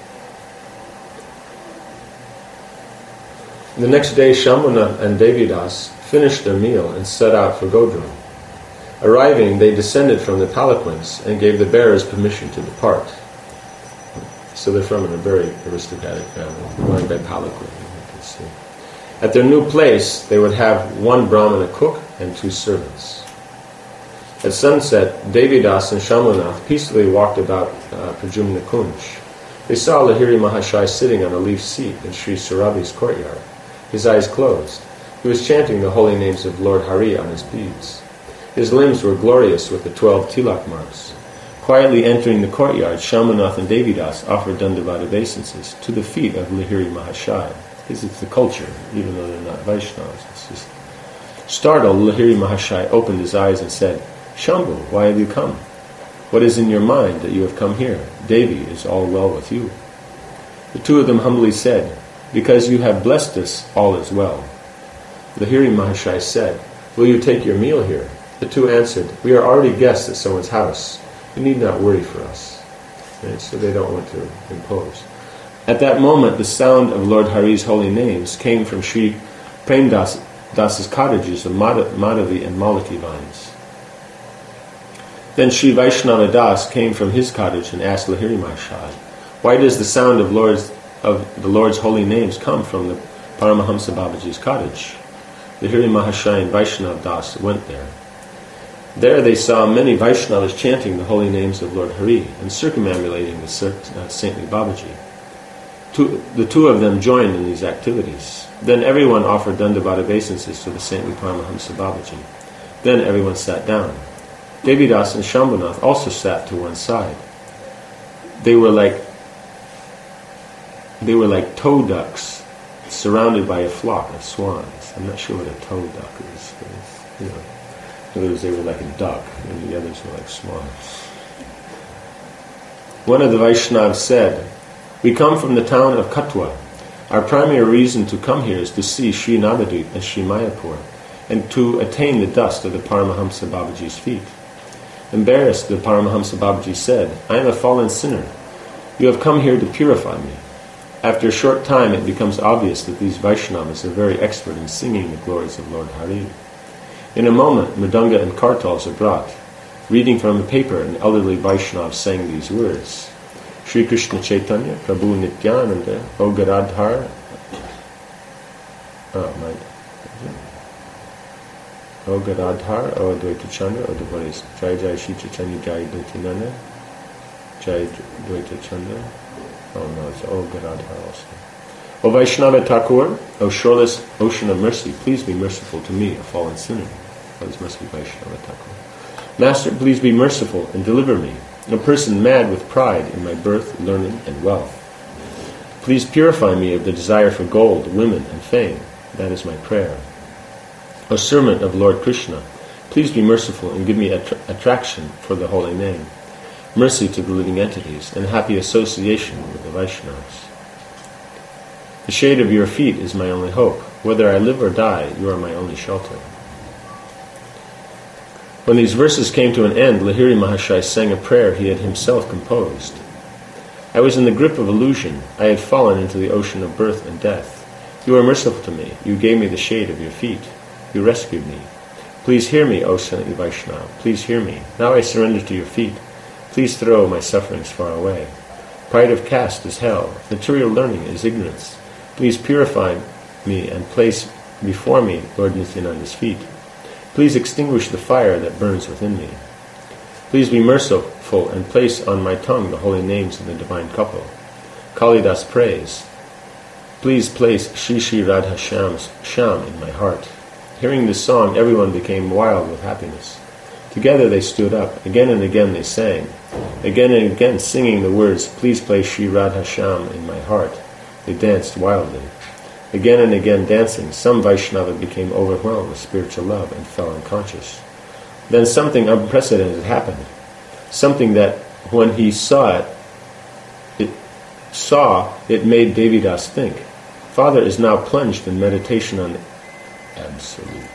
The next day, Shambhanath and Devidas finished their meal and set out for Godrum. Arriving, they descended from the palanquins and gave the bearers permission to depart. So they're from a very aristocratic family, going by palanquin, you can see. At their new place, they would have one Brahmana cook and two servants. At sunset, Devidas and Shambhanath peacefully walked about uh, Prajumna Kunj. They saw Lahiri Mahashai sitting on a leaf seat in Sri Surabhi's courtyard, his eyes closed. He was chanting the holy names of Lord Hari on his beads. His limbs were glorious with the twelve tilak marks. Quietly entering the courtyard, Shambhanath and Devidas offered Dandavat obeisances to the feet of Lahiri Mahashai. Because it's the culture, even though they're not Vaishnavas. It's just startled, Lahiri Mahashai opened his eyes and said, "Shambhu, why have you come? What is in your mind that you have come here? Devi, is all well with you?" The two of them humbly said, "Because you have blessed us, all is well." Lahiri Mahashai said, "Will you take your meal here?" The two answered, "We are already guests at someone's house. You need not worry for us." Right? So they don't want to impose. At that moment, the sound of Lord Hari's holy names came from Sri Premdas Das's cottages of Madhavi and Malaki vines. Then Sri Vaishnava Das came from his cottage and asked Lahiri Mahashai, "Why does the sound of Lord's of the Lord's holy names come from the Paramahamsa Babaji's cottage?" Lahiri Mahashai and Vaishnava Das went there. There they saw many Vaishnavas chanting the holy names of Lord Hari and circumambulating the uh, saintly Babaji. Two, the two of them joined in these activities. Then everyone offered Dandavat obeisances to the saintly Paramahamsa Babaji. Then everyone sat down. Devidas and Shambhanath also sat to one side. They were like they were like tow ducks surrounded by a flock of swans. I'm not sure what a tow duck is, but it's, you know. In other words, they were like a duck, and the others were like swans. One of the Vaishnavas said, "We come from the town of Katwa. Our primary reason to come here is to see Sri Navadvip and Sri Mayapur, and to attain the dust of the Paramahamsa Babaji's feet." Embarrassed, the Paramahamsa Babaji said, "I am a fallen sinner. You have come here to purify me." After a short time, it becomes obvious that these Vaishnavas are very expert in singing the glories of Lord Hari. In a moment, mridanga and kartals are brought. Reading from a paper, an elderly Vaishnava sang these words: "Sri Krishna Chaitanya, Prabhu Nityananda, O Gadadhar." Oh, my. O Gadadhar, O Advaita Chandra, O devotees. Jai Jai Shri Chaitanya, Jai Daitinanda, Jai Advaita Chandra. Oh no, it's O Gadadhar also. O Vaishnava Thakur, O shoreless ocean of mercy, please be merciful to me, a fallen sinner. Oh, this must be Vaishnava Thakur. Master, please be merciful and deliver me, a person mad with pride in my birth, learning, and wealth. Please purify me of the desire for gold, women, and fame. That is my prayer. O servant of Lord Krishna, please be merciful and give me attra- attraction for the holy name, mercy to the living entities, and happy association with the Vaishnavas. The shade of your feet is my only hope. Whether I live or die, you are my only shelter. When these verses came to an end, Lahiri Mahashai sang a prayer he had himself composed. I was in the grip of illusion. I had fallen into the ocean of birth and death. You are merciful to me. You gave me the shade of your feet. You rescued me. Please hear me, O Saint Vaishnava. Please hear me. Now I surrender to your feet. Please throw my sufferings far away. Pride of caste is hell. Material learning is ignorance. Please purify me and place before me Lord Nityananda's feet. Please extinguish the fire that burns within me. Please be merciful and place on my tongue the holy names of the divine couple. Kalidas prays. Please place Shri Shri Radha Shyam's Shyam in my heart. Hearing this song, everyone became wild with happiness. Together they stood up. Again and again they sang. Again and again singing the words, please place Shri Radha Shyam in my heart. They danced wildly. Again and again dancing, some Vaishnava became overwhelmed with spiritual love and fell unconscious. Then something unprecedented happened. Something that, when he saw it, it saw, it made Devidas think. Father is now plunged in meditation on the absolute.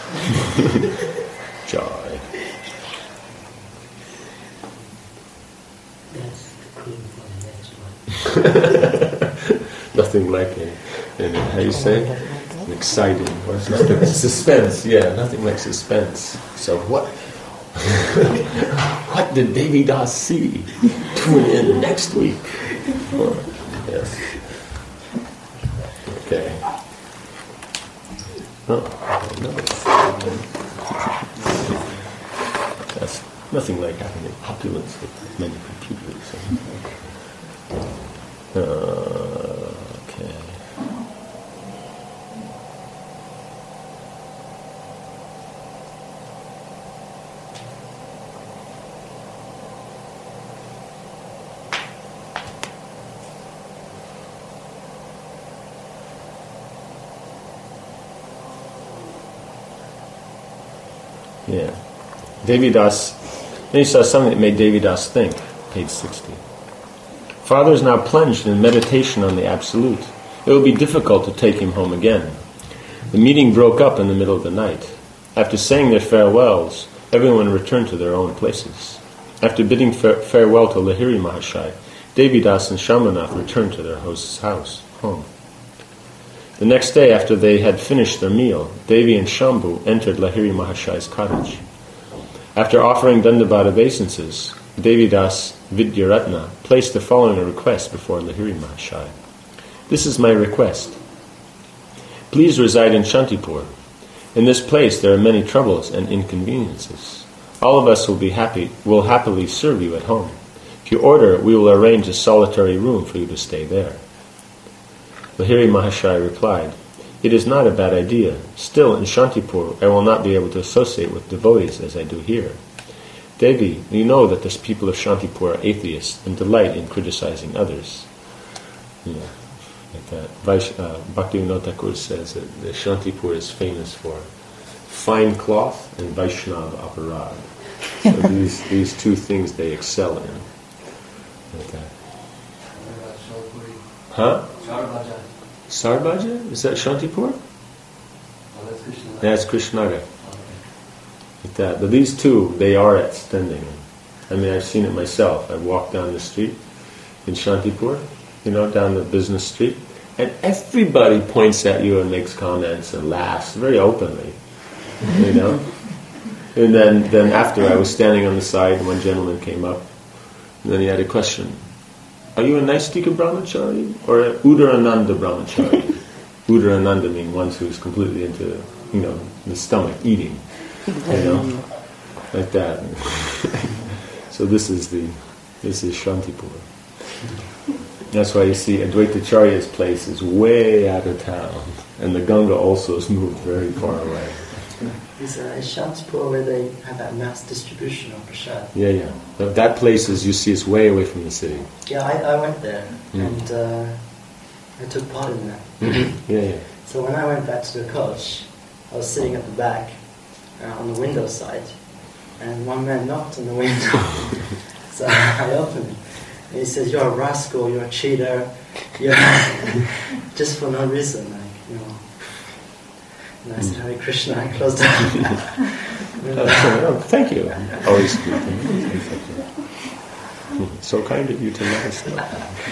Joy. That's the clue for the next one. Nothing like it. And how you say? An exciting. Suspense, yeah, nothing like suspense. So what what did Devidas see? Tune in next week. Or, yes. Okay. Oh, no. That's nothing like having an opulence with many computers. Uh, okay. Yeah. Devidas, then he saw something that made Devidas think. Page sixty. Father is now plunged in meditation on the Absolute. It will be difficult to take him home again. The meeting broke up in the middle of the night. After saying their farewells, everyone returned to their own places. After bidding fa- farewell to Lahiri Mahashai, Devidas and Shambhanath returned to their host's house, home. The next day, after they had finished their meal, Devi and Shambhu entered Lahiri Mahashai's cottage. After offering Dandavat obeisances, Devidas Vidyaratna placed the following request before Lahiri Mahashai. This is my request. Please reside in Shantipur. In this place there are many troubles and inconveniences. All of us will be happy, will happily serve you at home. If you order, we will arrange a solitary room for you to stay there. Lahiri Mahashai replied, it is not a bad idea. Still, in Shantipur, I will not be able to associate with devotees as I do here. Devi, you know that the people of Shantipur are atheists and delight in criticizing others. Yeah, like that. Vaish, uh, Bhaktivinoda Thakur says that the Shantipur is famous for fine cloth and Vaishnava aparad. So these these two things they excel in. Like that. Huh? Sarbaja? Is that Shantipur? Oh, that's Krishna. That's Krishnagar. Like that. But these two, they are extending. I mean, I've seen it myself. I walk down the street in Shantipur, you know, down the business street, and everybody points at you and makes comments and laughs very openly, you know. And then, then after I was standing on the side, one gentleman came up, and then he had a question. Are you a Naistika Brahmachari or a Udarananda Brahmachari? Udarananda means one who's completely into, you know, the stomach, eating. You know, like that. So this is the this is Shantipur. That's why you see Advaitacharya's place is way out of town, and the Ganga also is moved very far away. Is uh, Shantipur where they have that mass distribution of prasad? Yeah, yeah. That, that place is, you see, it's way away from the city. Yeah, I, I went there Mm. and uh, I took part in that. Yeah, yeah. So when I went back to the coach, I was sitting at the back uh, on the window side, and one man knocked on the window. So I opened it, and he says, "You're a rascal, you're a cheater, you're..." just for no reason, like, you know. And I said, "Hare Krishna," I closed down. Oh, thank you. Always good. So kind of you to let us know.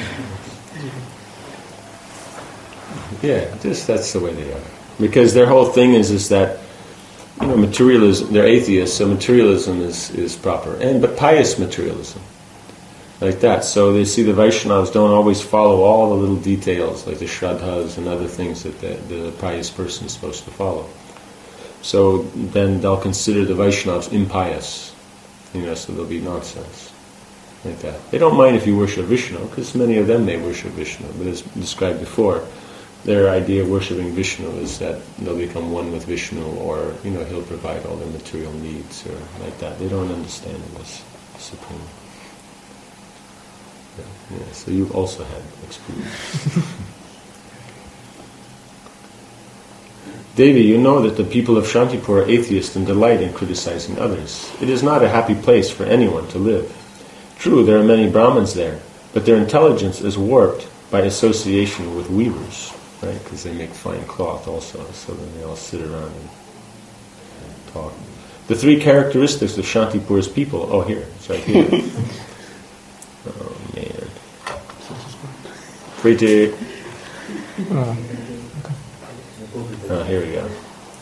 Yeah, just that's the way they are. Because their whole thing is is that, you know, materialism. They're atheists, so materialism is, is proper, and but pious materialism, like that. So they see the Vaishnavas don't always follow all the little details, like the shraddhas and other things that the, the pious person is supposed to follow. So then they'll consider the Vaishnavas impious, you know. So there'll be nonsense. Like that. They don't mind if you worship Vishnu, because many of them may worship Vishnu, but as described before, their idea of worshipping Vishnu is that they'll become one with Vishnu, or, you know, he'll provide all their material needs, or like that. They don't understand him as supreme. Yeah, yeah, so you've also had experience. Devi, you know that the people of Shantipur are atheists and delight in criticizing others. It is not a happy place for anyone to live. True, there are many Brahmins there, but their intelligence is warped by association with weavers, right? Because they make fine cloth also, so then they all sit around and talk. The three characteristics of Shantipur's people. Oh, here, it's right here. Oh man, pretty. Oh, here we go.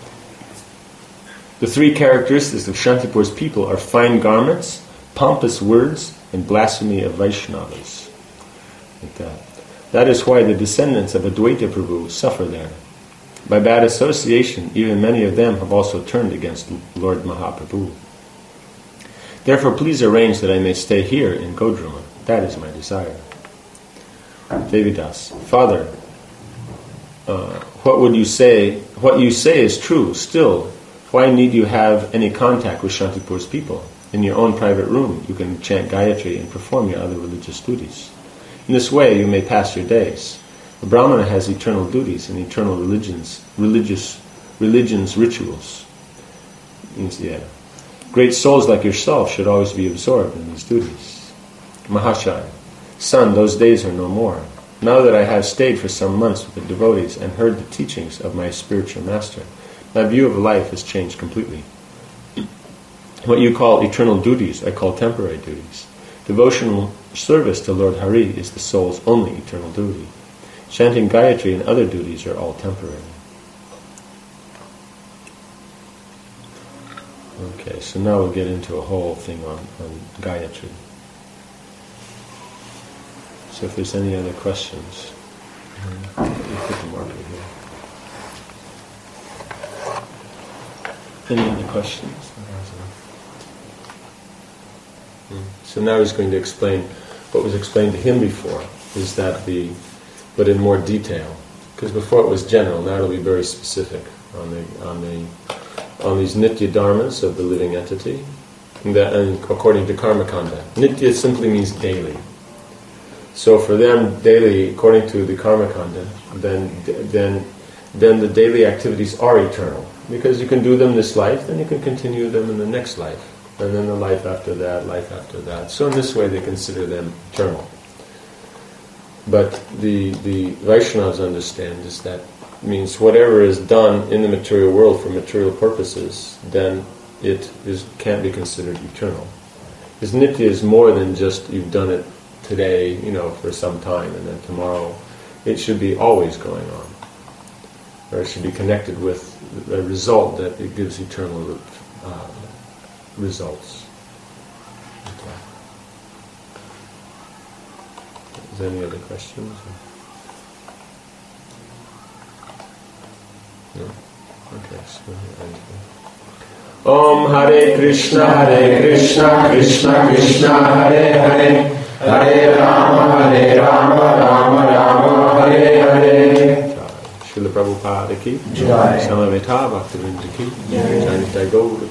The three characteristics of Shantipur's people are fine garments, pompous words, and blasphemy of Vaishnavas. Like that. That is why the descendants of Advaita Prabhu suffer there. By bad association, even many of them have also turned against Lord Mahaprabhu. Therefore, please arrange that I may stay here in Godruma. That is my desire. Devidas, Father, uh, what would you say? What you say is true. Still, why need you have any contact with Shantipur's people? In your own private room, you can chant Gayatri and perform your other religious duties. In this way, you may pass your days. The Brahmana has eternal duties and eternal religions, religious religions, rituals. Means, yeah. Great souls like yourself should always be absorbed in these duties. Mahashaya, son, those days are no more. Now that I have stayed for some months with the devotees and heard the teachings of my spiritual master, my view of life has changed completely. What you call eternal duties, I call temporary duties. Devotional service to Lord Hari is the soul's only eternal duty. Chanting Gayatri and other duties are all temporary. Okay, so now we'll get into a whole thing on, on Gayatri. So if there's any other questions, let me put the marker here. Any other questions? So now he's going to explain what was explained to him before, is that the, but in more detail, because before it was general, now it'll be very specific on the on the on these nitya dharmas of the living entity, and, that, and according to karma kanda. Nitya simply means daily. So for them, daily, according to the karma kanda, then then then the daily activities are eternal, because you can do them this life, then you can continue them in the next life. And then the life after that, life after that. So in this way they consider them eternal. But the the Vaishnavas understand is that means whatever is done in the material world for material purposes, then it is can't be considered eternal. Because nitya is more than just you've done it today, you know, for some time, and then tomorrow. It should be always going on. Or it should be connected with a result that it gives eternal uh, results. Okay. Is there any other questions? No? Okay, so Om Hare Krishna, Hare Krishna, Krishna Krishna, Hare Hare, Hare Rama, Hare Rama, Rama Rama, Hare Hare. Srila Prabhupada ki, Samaveta Bhaktivinoda ki, Jai Jai Gaur